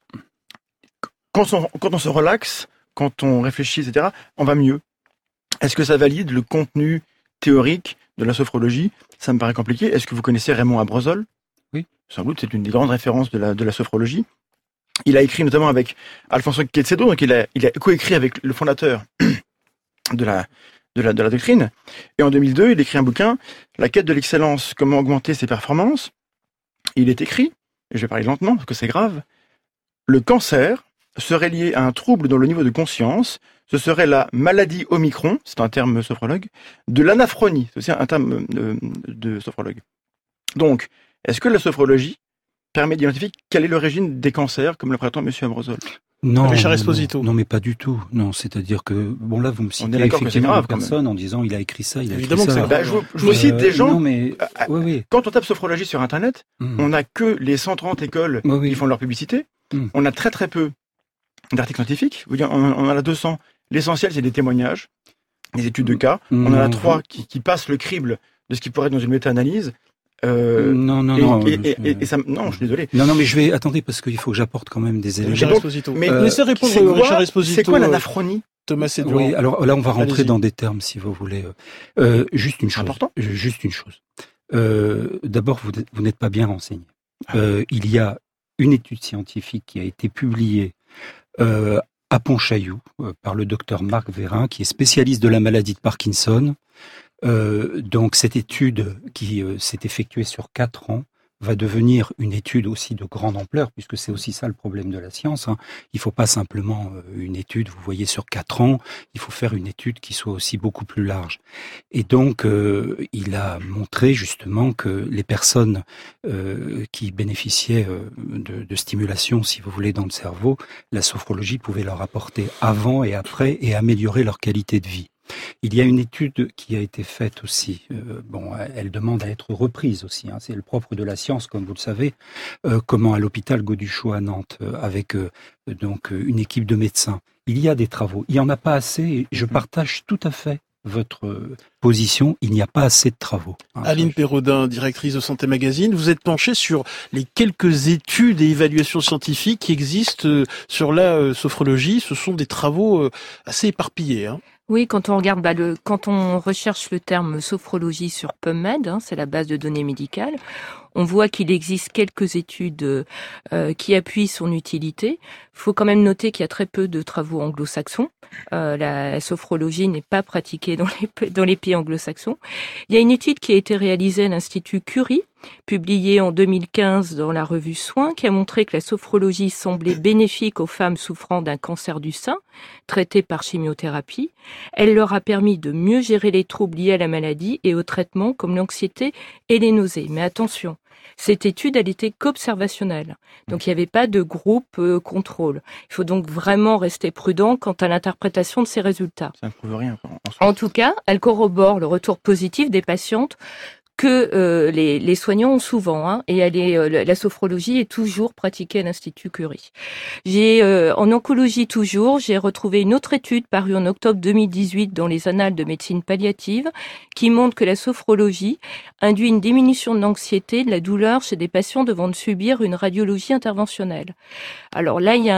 quand on se relaxe, quand on réfléchit, etc., on va mieux. Est-ce que ça valide le contenu théorique de la sophrologie ? Ça me paraît compliqué. Est-ce que vous connaissez Raymond Abrezol ? Oui. Sans doute, c'est une des grandes références de la sophrologie. Il a écrit notamment avec Alfonso Quezedo, donc il a coécrit avec le fondateur de la doctrine. Et en 2002, il écrit un bouquin, La quête de l'excellence, comment augmenter ses performances. Il est écrit, et je vais parler lentement parce que c'est grave, le cancer serait lié à un trouble dans le niveau de conscience, ce serait la maladie Omicron, c'est un terme sophrologue, de l'anaphronie, c'est aussi un terme de sophrologue. Donc, est-ce que la sophrologie permet d'identifier quelle est l'origine des cancers, comme le prétend M. Abrezol ? Non, Richard Esposito. Non, mais pas du tout. Non, c'est-à-dire que, bon, là, vous me citez effectivement grave, une personne en disant il a écrit ça, il a Évidemment écrit ça. Je vous cite des gens. Non, mais, oui. Quand on tape sophrologie sur Internet, on n'a que les 130 écoles qui font leur publicité. On a très très peu d'articles scientifiques. On en a 200. L'essentiel, c'est des témoignages, des études de cas. On en a 3 qui passent le crible de ce qui pourrait être dans une méta-analyse. Non, je suis désolé. Non, mais attendez, parce qu'il faut que j'apporte quand même des éléments. Mais laissez répondre Richard Esposito. C'est quoi l'anachronie, Thomas Edouard? Oui, alors là, on va rentrer dans des termes, si vous voulez. Juste une chose. Important. Juste une chose. D'abord, vous n'êtes pas bien renseigné. Il y a une étude scientifique qui a été publiée à Pontchaillou par le docteur Marc Vérin, qui est spécialiste de la maladie de Parkinson. Donc cette étude qui s'est effectuée sur 4 ans va devenir une étude aussi de grande ampleur, puisque c'est aussi ça le problème de la science. Il ne faut pas simplement une étude, vous voyez, sur 4 ans, il faut faire une étude qui soit aussi beaucoup plus large. Et donc, il a montré justement que les personnes qui bénéficiaient de stimulation, si vous voulez, dans le cerveau, la sophrologie pouvait leur apporter avant et après et améliorer leur qualité de vie. Il y a une étude qui a été faite aussi. Elle demande à être reprise aussi. C'est le propre de la science, comme vous le savez. Comment à l'hôpital Gauduchot à Nantes, avec donc une équipe de médecins. Il y a des travaux. Il n'y en a pas assez. Et je partage tout à fait votre position. Il n'y a pas assez de travaux. Aline Perraudin, directrice de Santé Magazine, vous êtes penchée sur les quelques études et évaluations scientifiques qui existent sur la sophrologie. Ce sont des travaux assez éparpillés. Oui, quand on regarde, quand on recherche le terme sophrologie sur PubMed, c'est la base de données médicales, on voit qu'il existe quelques études qui appuient son utilité. Il faut quand même noter qu'il y a très peu de travaux anglo-saxons. La sophrologie n'est pas pratiquée dans les pays anglo-saxons. Il y a une étude qui a été réalisée à l'Institut Curie, publiée en 2015 dans la revue Soins, qui a montré que la sophrologie semblait bénéfique aux femmes souffrant d'un cancer du sein, traitées par chimiothérapie. Elle leur a permis de mieux gérer les troubles liés à la maladie et aux traitements comme l'anxiété et les nausées. Mais attention, cette étude, elle était qu'observationnelle. Donc, il n'y avait pas de groupe contrôle. Il faut donc vraiment rester prudent quant à l'interprétation de ces résultats. Ça ne prouve rien. En tout cas, elle corrobore le retour positif des patientes que les soignants ont souvent, et la sophrologie est toujours pratiquée à l'Institut Curie. En oncologie toujours, j'ai retrouvé une autre étude parue en octobre 2018 dans les Annales de médecine palliative qui montre que la sophrologie induit une diminution de l'anxiété, de la douleur chez des patients devant subir une radiologie interventionnelle. Alors là, il y a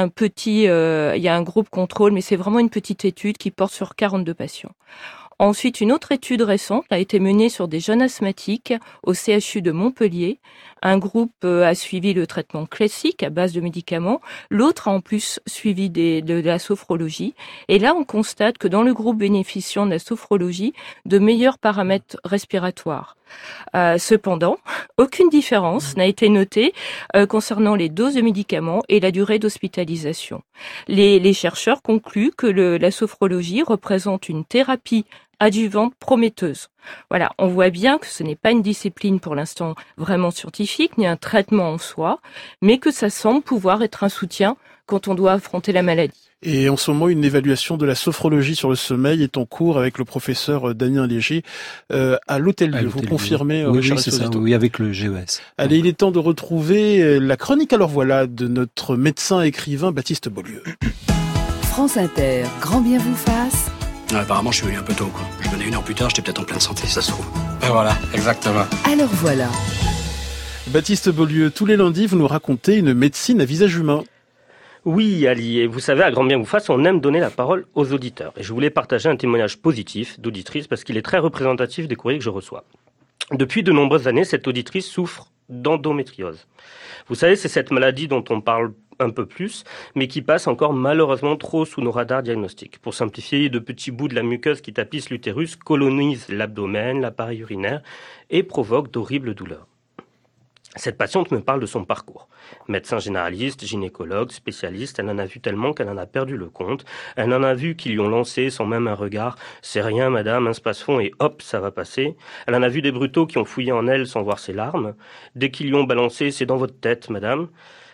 un groupe contrôle, mais c'est vraiment une petite étude qui porte sur 42 patients. Ensuite, une autre étude récente a été menée sur des jeunes asthmatiques au CHU de Montpellier. Un groupe a suivi le traitement classique à base de médicaments. L'autre a en plus suivi de la sophrologie. Et là, on constate que dans le groupe bénéficiant de la sophrologie, de meilleurs paramètres respiratoires. Cependant, aucune différence n'a été notée concernant les doses de médicaments et la durée d'hospitalisation. Les chercheurs concluent que la sophrologie représente une thérapie adjuvante prometteuse. Voilà, on voit bien que ce n'est pas une discipline pour l'instant vraiment scientifique, ni un traitement en soi, mais que ça semble pouvoir être un soutien quand on doit affronter la maladie. Et en ce moment, une évaluation de la sophrologie sur le sommeil est en cours avec le professeur Damien Léger à l'Hôtel-Dieu. Vous confirmez, Richard Esposito? Oui, avec le GES. Allez, il est temps de retrouver la chronique alors voilà de notre médecin écrivain Baptiste Beaulieu. France Inter, grand bien vous fasse. Apparemment, je suis venu un peu tôt, quoi. Je venais 1 heure plus tard, j'étais peut-être en pleine santé, ça se trouve. Ben voilà, exactement. Alors voilà. Baptiste Beaulieu, tous les lundis, vous nous racontez une médecine à visage humain. Oui, Ali, et vous savez, à grand bien vous fasse, on aime donner la parole aux auditeurs. Et je voulais partager un témoignage positif d'auditrice parce qu'il est très représentatif des courriers que je reçois. Depuis de nombreuses années, cette auditrice souffre d'endométriose. Vous savez, c'est cette maladie dont on parle un peu plus, mais qui passe encore malheureusement trop sous nos radars diagnostiques. Pour simplifier, de petits bouts de la muqueuse qui tapissent l'utérus colonisent l'abdomen, l'appareil urinaire et provoquent d'horribles douleurs. Cette patiente me parle de son parcours. Médecin généraliste, gynécologue, spécialiste, elle en a vu tellement qu'elle en a perdu le compte. Elle en a vu qu'ils lui ont lancé sans même un regard « C'est rien madame, un space-fond et hop, ça va passer ». Elle en a vu des brutaux qui ont fouillé en elle sans voir ses larmes. Dès qu'ils lui ont balancé « C'est dans votre tête madame ».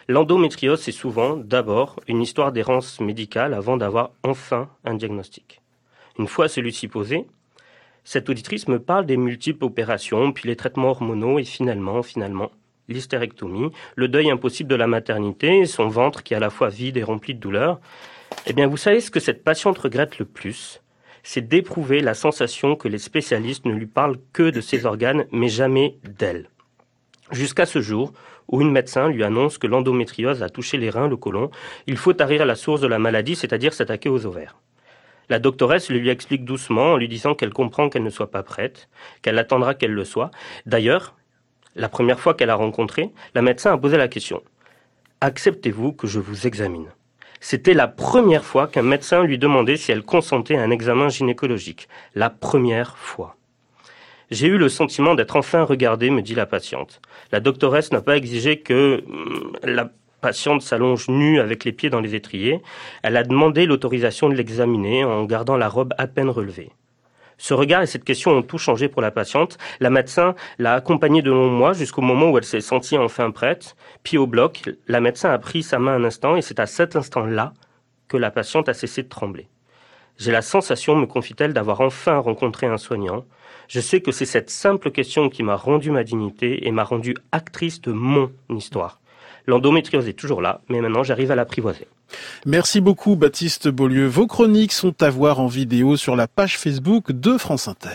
L'endométriose, c'est souvent, d'abord, une histoire d'errance médicale avant d'avoir enfin un diagnostic. Une fois celui-ci posé, cette auditrice me parle des multiples opérations, puis les traitements hormonaux et finalement, l'hystérectomie, le deuil impossible de la maternité et son ventre qui est à la fois vide et rempli de douleur. Eh bien, vous savez ce que cette patiente regrette le plus ? C'est d'éprouver la sensation que les spécialistes ne lui parlent que de ses organes, mais jamais d'elle. Jusqu'à ce jour où une médecin lui annonce que l'endométriose a touché les reins, le côlon, il faut tarir à la source de la maladie, c'est-à-dire s'attaquer aux ovaires. La doctoresse lui explique doucement en lui disant qu'elle comprend qu'elle ne soit pas prête, qu'elle attendra qu'elle le soit. D'ailleurs, la première fois qu'elle a rencontré, la médecin a posé la question « Acceptez-vous que je vous examine ?» C'était la première fois qu'un médecin lui demandait si elle consentait à un examen gynécologique. La première fois. J'ai eu le sentiment d'être enfin regardée, me dit la patiente. La doctoresse n'a pas exigé que la patiente s'allonge nue avec les pieds dans les étriers. Elle a demandé l'autorisation de l'examiner en gardant la robe à peine relevée. Ce regard et cette question ont tout changé pour la patiente. La médecin l'a accompagnée de longs mois jusqu'au moment où elle s'est sentie enfin prête. Puis au bloc, la médecin a pris sa main un instant et c'est à cet instant-là que la patiente a cessé de trembler. J'ai la sensation, me confie-t-elle, d'avoir enfin rencontré un soignant. Je sais que c'est cette simple question qui m'a rendu ma dignité et m'a rendu actrice de mon histoire. L'endométriose est toujours là, mais maintenant j'arrive à l'apprivoiser. Merci beaucoup Baptiste Beaulieu. Vos chroniques sont à voir en vidéo sur la page Facebook de France Inter.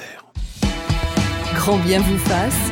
Grand bien vous fasse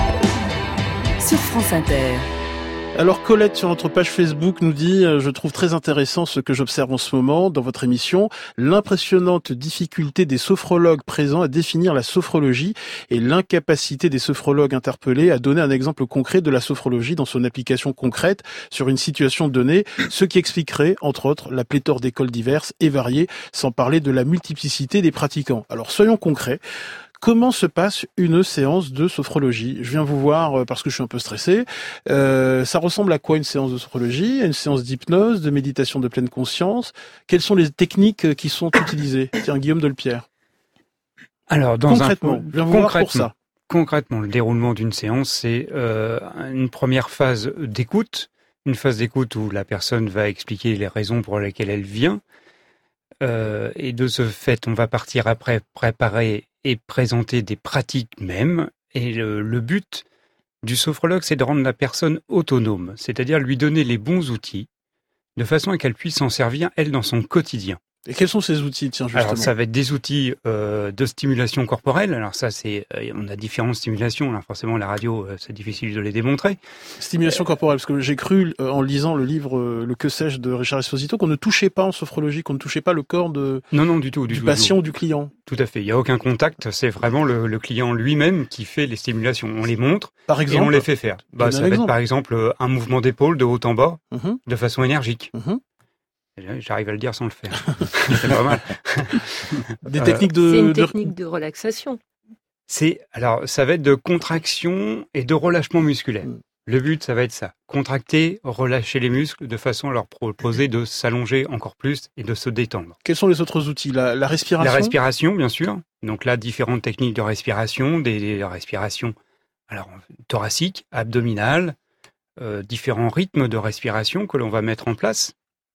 sur France Inter. Alors Colette sur notre page Facebook nous dit « Je trouve très intéressant ce que j'observe en ce moment dans votre émission, l'impressionnante difficulté des sophrologues présents à définir la sophrologie et l'incapacité des sophrologues interpellés à donner un exemple concret de la sophrologie dans son application concrète sur une situation donnée, ce qui expliquerait, entre autres, la pléthore d'écoles diverses et variées, sans parler de la multiplicité des pratiquants. » Alors soyons concrets. Comment se passe une séance de sophrologie ? Je viens vous voir parce que je suis un peu stressé. Ça ressemble à quoi une séance de sophrologie ? À une séance d'hypnose, de méditation de pleine conscience ? Quelles sont les techniques qui sont utilisées ? Tiens, Guillaume Delpierre. Alors, concrètement, je viens vous voir pour ça. Concrètement, le déroulement d'une séance, c'est une première phase d'écoute. Une phase d'écoute où la personne va expliquer les raisons pour lesquelles elle vient. Et de ce fait, on va partir après préparer et présenter des pratiques mêmes. Et le but du sophrologue, c'est de rendre la personne autonome, c'est-à-dire lui donner les bons outils, de façon à qu'elle puisse s'en servir, elle, dans son quotidien. Et quels sont ces outils, tiens, justement ? Alors, ça va être des outils de stimulation corporelle. Alors ça, on a différentes stimulations. Alors forcément, la radio, c'est difficile de les démontrer. Stimulation corporelle, parce que j'ai cru, en lisant le livre Le que sais-je de Richard Esposito, qu'on ne touchait pas en sophrologie, qu'on ne touchait pas le corps du patient ou du client. Tout à fait. Il n'y a aucun contact. C'est vraiment le client lui-même qui fait les stimulations. On les montre par exemple, et on les fait faire. Ça va être par exemple un mouvement d'épaule de haut en bas, de façon énergique. J'arrive à le dire sans le faire. C'est pas mal. Des techniques C'est une technique de relaxation. Alors, ça va être de contraction et de relâchement musculaire. Le but, ça va être ça. Contracter, relâcher les muscles de façon à leur proposer de s'allonger encore plus et de se détendre. Quels sont les autres outils ? La respiration ? La respiration, bien sûr. Donc là, différentes techniques de respiration, des respirations thoraciques, abdominales, différents rythmes de respiration que l'on va mettre en place.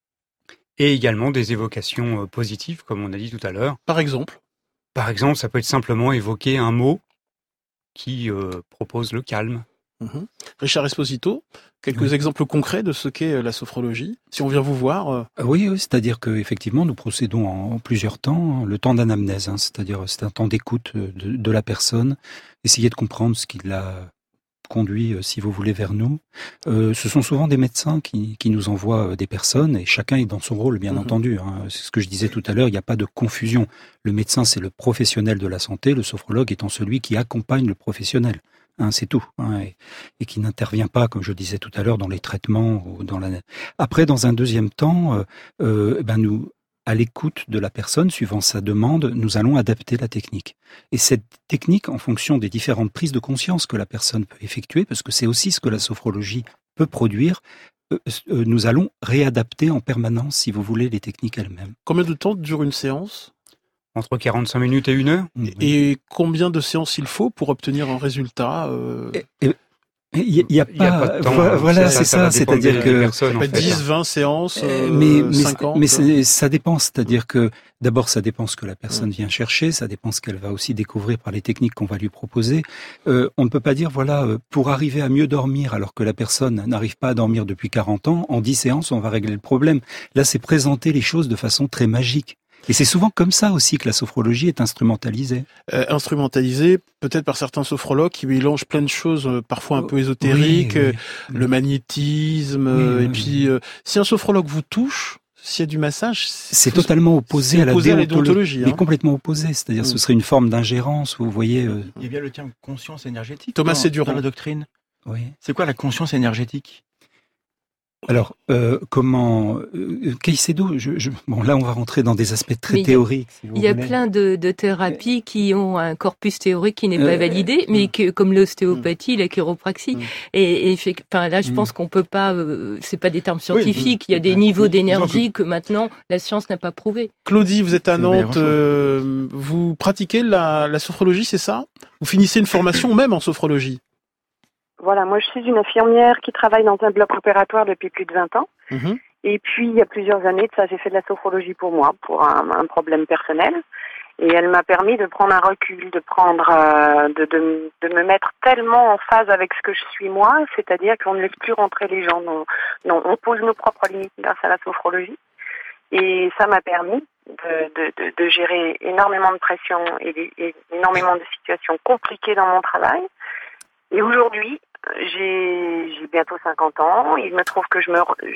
Et également des évocations positives, comme on a dit tout à l'heure. Par exemple, ça peut être simplement évoquer un mot qui propose le calme. Richard Esposito, quelques exemples concrets de ce qu'est la sophrologie, si on vient vous voir. Oui, c'est-à-dire qu'effectivement, nous procédons en plusieurs temps. Le temps d'anamnèse, c'est-à-dire c'est un temps d'écoute de la personne, essayer de comprendre ce qui l'a conduit, si vous voulez, vers nous. Ce sont souvent des médecins qui nous envoient des personnes et chacun est dans son rôle, bien entendu. C'est ce que je disais tout à l'heure, il n'y a pas de confusion. Le médecin, c'est le professionnel de la santé, le sophrologue étant celui qui accompagne le professionnel. C'est tout. Et qui n'intervient pas, comme je disais tout à l'heure, dans les traitements. Ou Après, dans un deuxième temps, nous, à l'écoute de la personne, suivant sa demande, nous allons adapter la technique. Et cette technique, en fonction des différentes prises de conscience que la personne peut effectuer, parce que c'est aussi ce que la sophrologie peut produire, nous allons réadapter en permanence, si vous voulez, les techniques elles-mêmes. Combien de temps dure une séance ? Entre 45 minutes et 1 heure. Et combien de séances il faut pour obtenir un résultat Il y a pas de temps, voilà, c'est ça, c'est-à-dire que 10, 20 séances, 50. Mais ça dépend, c'est-à-dire que d'abord ça dépend ce que la personne vient chercher, ça dépend ce qu'elle va aussi découvrir par les techniques qu'on va lui proposer. On ne peut pas dire voilà, pour arriver à mieux dormir alors que la personne n'arrive pas à dormir depuis 40 ans, en 10 séances on va régler le problème. Là, c'est présenter les choses de façon très magique. Et c'est souvent comme ça aussi que la sophrologie est instrumentalisée. Instrumentalisée peut-être par certains sophrologues qui mélangent plein de choses parfois un peu ésotériques, le magnétisme, et puis si un sophrologue vous touche, s'il y a du massage, c'est totalement opposé à la déontologie. Mais complètement opposé, c'est-à-dire ce serait une forme d'ingérence, vous voyez. Il y a bien le terme conscience énergétique. Thomas Séduran. Dans la doctrine. Oui. C'est quoi la conscience énergétique ? Alors, Caicedo, bon, là, on va rentrer dans des aspects très théoriques. Si vous il y a voulez. plein de thérapies qui ont un corpus théorique qui n'est pas validé, mais que, comme l'ostéopathie, la chiropraxie. Et là, je pense qu'on peut pas, c'est pas des termes scientifiques. Il y a des niveaux d'énergie que maintenant, la science n'a pas prouvé. Claudie, vous êtes à Nantes, vous pratiquez la sophrologie, c'est ça? Vous finissez une formation même en sophrologie? Voilà, moi je suis une infirmière qui travaille dans un bloc opératoire depuis plus de 20 ans. Et puis il y a plusieurs années de ça, j'ai fait de la sophrologie pour moi, pour un problème personnel. Et elle m'a permis de prendre un recul, de me mettre tellement en phase avec ce que je suis moi, c'est-à-dire qu'on ne laisse plus rentrer les gens. Non, on pose nos propres limites grâce à la sophrologie. Et ça m'a permis de gérer énormément de pression et énormément de situations compliquées dans mon travail. Et aujourd'hui, j'ai bientôt 50 ans. Il me trouve que je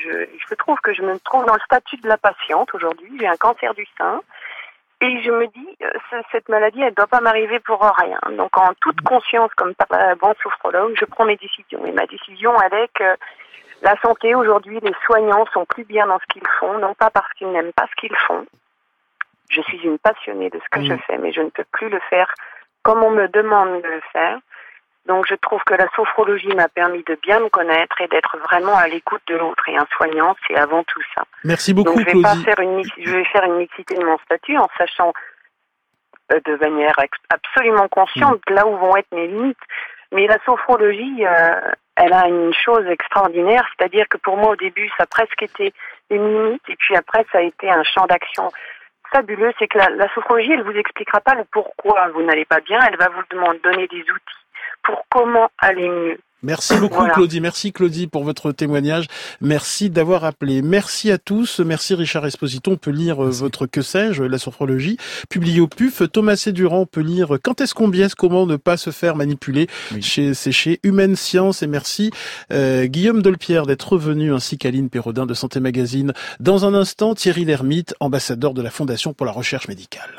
me trouve dans le statut de la patiente aujourd'hui. J'ai un cancer du sein. Et je me dis, cette maladie, elle ne doit pas m'arriver pour rien. Donc, en toute conscience, comme bon sophrologue, je prends mes décisions. Et ma décision, elle est que la santé, aujourd'hui, les soignants sont plus bien dans ce qu'ils font, non pas parce qu'ils n'aiment pas ce qu'ils font. Je suis une passionnée de ce que je fais, mais je ne peux plus le faire comme on me demande de le faire. Donc, je trouve que la sophrologie m'a permis de bien me connaître et d'être vraiment à l'écoute de l'autre. Et un soignant, c'est avant tout ça. Merci beaucoup, donc, je vais faire une mixité de mon statut en sachant de manière absolument consciente là où vont être mes limites. Mais la sophrologie, elle a une chose extraordinaire, c'est-à-dire que pour moi, au début, ça a presque été une limite, et puis après, ça a été un champ d'action fabuleux. C'est que la sophrologie, elle vous expliquera pas le pourquoi vous n'allez pas bien, elle va vous donner des outils pour comment aller mieux. Merci beaucoup, voilà. Claudie. Merci Claudie pour votre témoignage. Merci d'avoir appelé. Merci à tous. Merci Richard Esposito. On peut lire votre Que sais-je, la sophrologie, publié au PUF. Thomas Séduran, on peut lire Quand est-ce qu'on biaise, comment ne pas se faire manipuler. C'est chez Humaine Science. Et merci Guillaume Delpierre d'être revenu, ainsi qu'Aline Perrodin de Santé Magazine. Dans un instant, Thierry Lhermitte, ambassadeur de la Fondation pour la recherche médicale.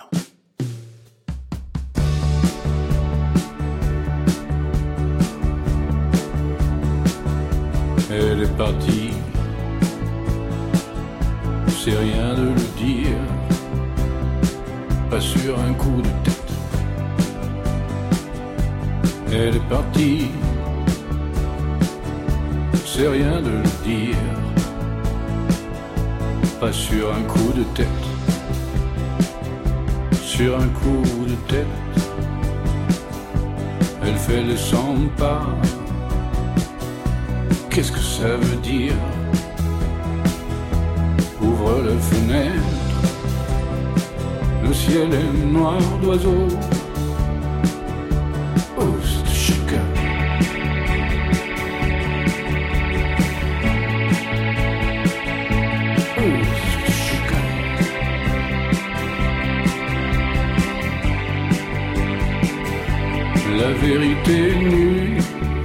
Elle est partie, c'est rien de le dire, pas sur un coup de tête. Elle est partie, c'est rien de le dire, pas sur un coup de tête. Sur un coup de tête, elle fait les 100 pas. Qu'est-ce que ça veut dire? Ouvre la fenêtre, le ciel est noir d'oiseaux. Oust chika. Oust chika. La vérité nue,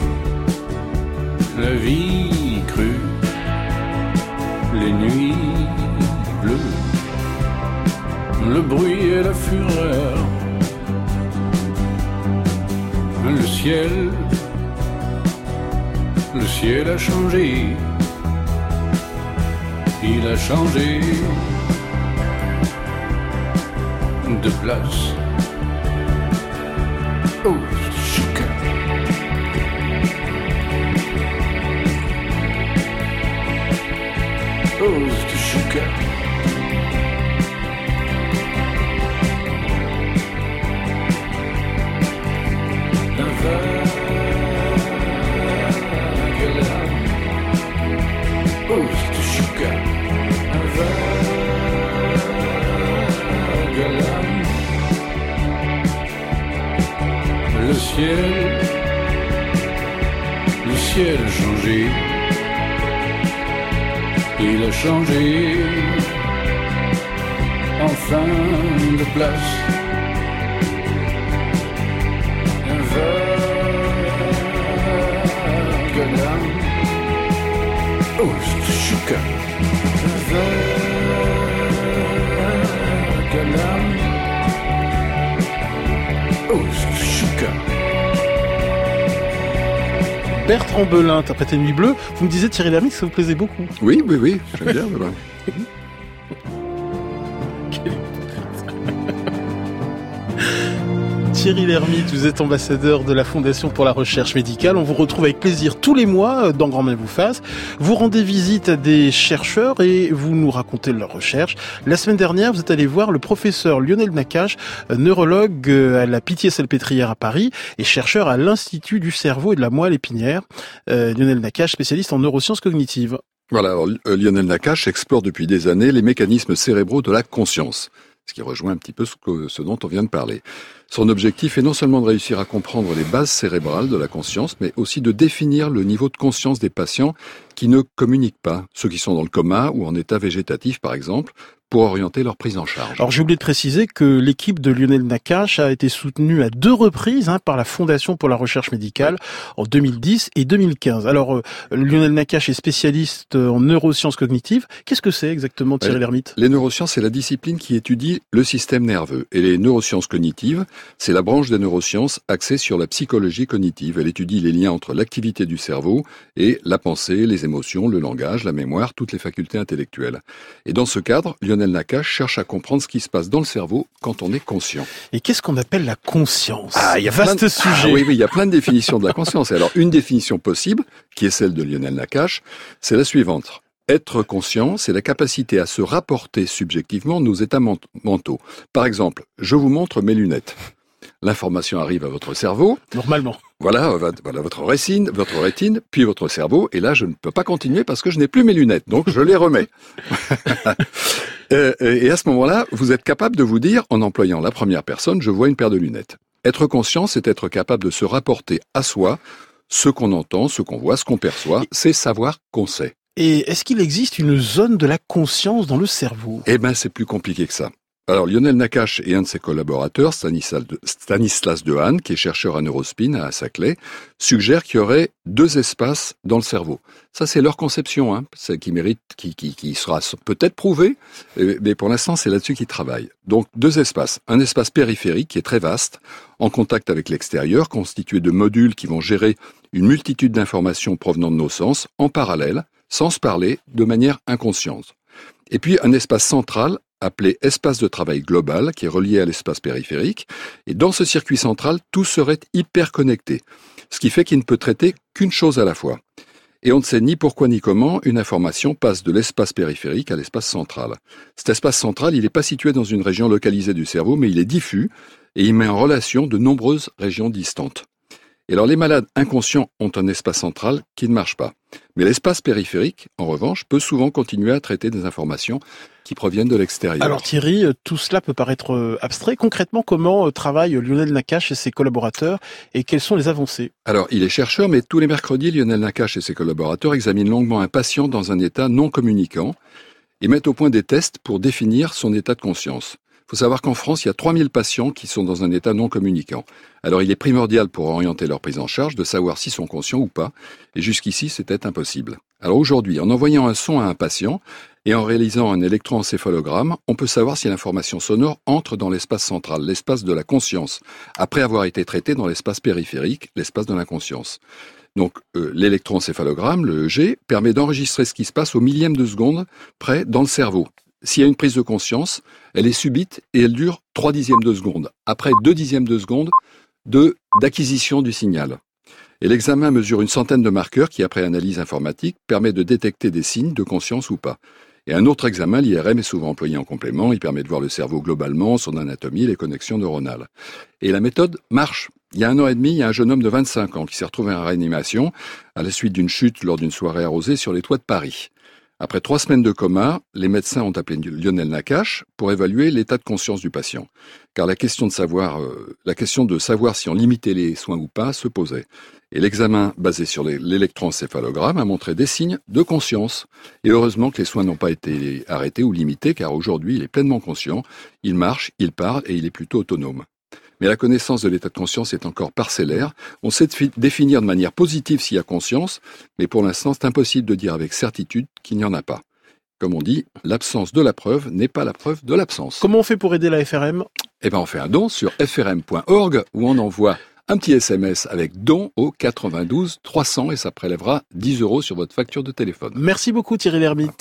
la vie crue, les nuits bleues, le bruit et la fureur, le ciel a changé, il a changé de place. Oh, chika. Oust chika. La vague le ciel a changé. Il a changé enfin de place. Un vagabond. Oh, c'est chouka. Un vagabond. Oh, c'est chouka. Bertrand Belin, interprété Nuit Bleue. Vous me disiez, Thierry Lhermitte, que ça vous plaisait beaucoup. Oui, j'aime bien. Voilà. Thierry Lhermitte, vous êtes ambassadeur de la Fondation pour la recherche médicale. On vous retrouve avec plaisir tous les mois dans Grand Bien vous fasse. Vous rendez visite à des chercheurs et vous nous racontez leurs recherches. La semaine dernière, vous êtes allé voir le professeur Lionel Nakache, neurologue à la Pitié-Salpêtrière à Paris et chercheur à l'Institut du cerveau et de la moelle épinière. Lionel Nakache, spécialiste en neurosciences cognitives. Voilà, alors, Lionel Nakache explore depuis des années les mécanismes cérébraux de la conscience, ce qui rejoint un petit peu ce dont on vient de parler. Son objectif est non seulement de réussir à comprendre les bases cérébrales de la conscience, mais aussi de définir le niveau de conscience des patients qui ne communiquent pas, ceux qui sont dans le coma ou en état végétatif par exemple, pour orienter leur prise en charge. Alors j'ai oublié de préciser que l'équipe de Lionel Nakache a été soutenue à 2 reprises par la Fondation pour la recherche médicale en 2010 et 2015. Alors Lionel Nakache est spécialiste en neurosciences cognitives. Qu'est-ce que c'est exactement, Thierry Lhermitte ? Les neurosciences, c'est la discipline qui étudie le système nerveux. Et les neurosciences cognitives, c'est la branche des neurosciences axée sur la psychologie cognitive. Elle étudie les liens entre l'activité du cerveau et la pensée, les émotions, le langage, la mémoire, toutes les facultés intellectuelles. Et dans ce cadre, Lionel Nakache cherche à comprendre ce qui se passe dans le cerveau quand on est conscient. Et qu'est-ce qu'on appelle la conscience ? Il y a vaste sujet. Oui, il y a plein de définitions de la conscience. Et alors, une définition possible, qui est celle de Lionel Nakache, c'est la suivante. Être conscient, c'est la capacité à se rapporter subjectivement nos états mentaux. Par exemple, je vous montre mes lunettes. L'information arrive à votre cerveau. Normalement. Voilà votre rétine, puis votre cerveau. Et là, je ne peux pas continuer parce que je n'ai plus mes lunettes. Donc, je les remets. Et à ce moment-là, vous êtes capable de vous dire, en employant la première personne, je vois une paire de lunettes. Être conscient, c'est être capable de se rapporter à soi, ce qu'on entend, ce qu'on voit, ce qu'on perçoit. C'est savoir qu'on sait. Et est-ce qu'il existe une zone de la conscience dans le cerveau ? Eh ben, c'est plus compliqué que ça. Alors, Lionel Nakache et un de ses collaborateurs, Stanislas Dehaene, qui est chercheur à Neurospin à Saclay, suggèrent qu'il y aurait 2 espaces dans le cerveau. Ça, c'est leur conception, qui sera peut-être prouvée, mais pour l'instant, c'est là-dessus qu'ils travaillent. Donc, 2 espaces. Un espace périphérique qui est très vaste, en contact avec l'extérieur, constitué de modules qui vont gérer une multitude d'informations provenant de nos sens, en parallèle, sans se parler, de manière inconsciente. Et puis, un espace central, appelé espace de travail global, qui est relié à l'espace périphérique. Et dans ce circuit central, tout serait hyper connecté. Ce qui fait qu'il ne peut traiter qu'une chose à la fois. Et on ne sait ni pourquoi ni comment une information passe de l'espace périphérique à l'espace central. Cet espace central, il n'est pas situé dans une région localisée du cerveau, mais il est diffus et il met en relation de nombreuses régions distantes. Et alors les malades inconscients ont un espace central qui ne marche pas. Mais l'espace périphérique, en revanche, peut souvent continuer à traiter des informations qui proviennent de l'extérieur. Alors Thierry, tout cela peut paraître abstrait. Concrètement, comment travaille Lionel Nakache et ses collaborateurs et quelles sont les avancées ? Alors, il est chercheur, mais tous les mercredis, Lionel Nakache et ses collaborateurs examinent longuement un patient dans un état non communicant et mettent au point des tests pour définir son état de conscience. Il faut savoir qu'en France, il y a 3000 patients qui sont dans un état non communicant. Alors, il est primordial pour orienter leur prise en charge de savoir s'ils sont conscients ou pas. Et jusqu'ici, c'était impossible. Alors aujourd'hui, en envoyant un son à un patient et en réalisant un électroencéphalogramme, on peut savoir si l'information sonore entre dans l'espace central, l'espace de la conscience, après avoir été traité dans l'espace périphérique, l'espace de l'inconscience. Donc, l'électroencéphalogramme, le EEG, permet d'enregistrer ce qui se passe au millième de seconde près dans le cerveau. S'il y a une prise de conscience, elle est subite et elle dure 3/10 de seconde. Après 2/10 de seconde d'acquisition du signal. Et l'examen mesure une centaine de marqueurs qui, après analyse informatique, permet de détecter des signes de conscience ou pas. Et un autre examen, l'IRM, est souvent employé en complément. Il permet de voir le cerveau globalement, son anatomie, les connexions neuronales. Et la méthode marche. Il y a 1 an et demi, il y a un jeune homme de 25 ans qui s'est retrouvé en réanimation à la suite d'une chute lors d'une soirée arrosée sur les toits de Paris. Après 3 semaines de coma, les médecins ont appelé Lionel Nakache pour évaluer l'état de conscience du patient. Car la question de savoir si on limitait les soins ou pas se posait. Et l'examen basé sur l'électroencéphalogramme a montré des signes de conscience. Et heureusement que les soins n'ont pas été arrêtés ou limités, car aujourd'hui il est pleinement conscient, il marche, il parle et il est plutôt autonome. Mais la connaissance de l'état de conscience est encore parcellaire. On sait définir de manière positive s'il y a conscience, mais pour l'instant, c'est impossible de dire avec certitude qu'il n'y en a pas. Comme on dit, l'absence de la preuve n'est pas la preuve de l'absence. Comment on fait pour aider la FRM ? On fait un don sur frm.org où on envoie un petit SMS avec don au 92 300 et ça prélèvera 10 € sur votre facture de téléphone. Merci beaucoup Thierry Lhermitte.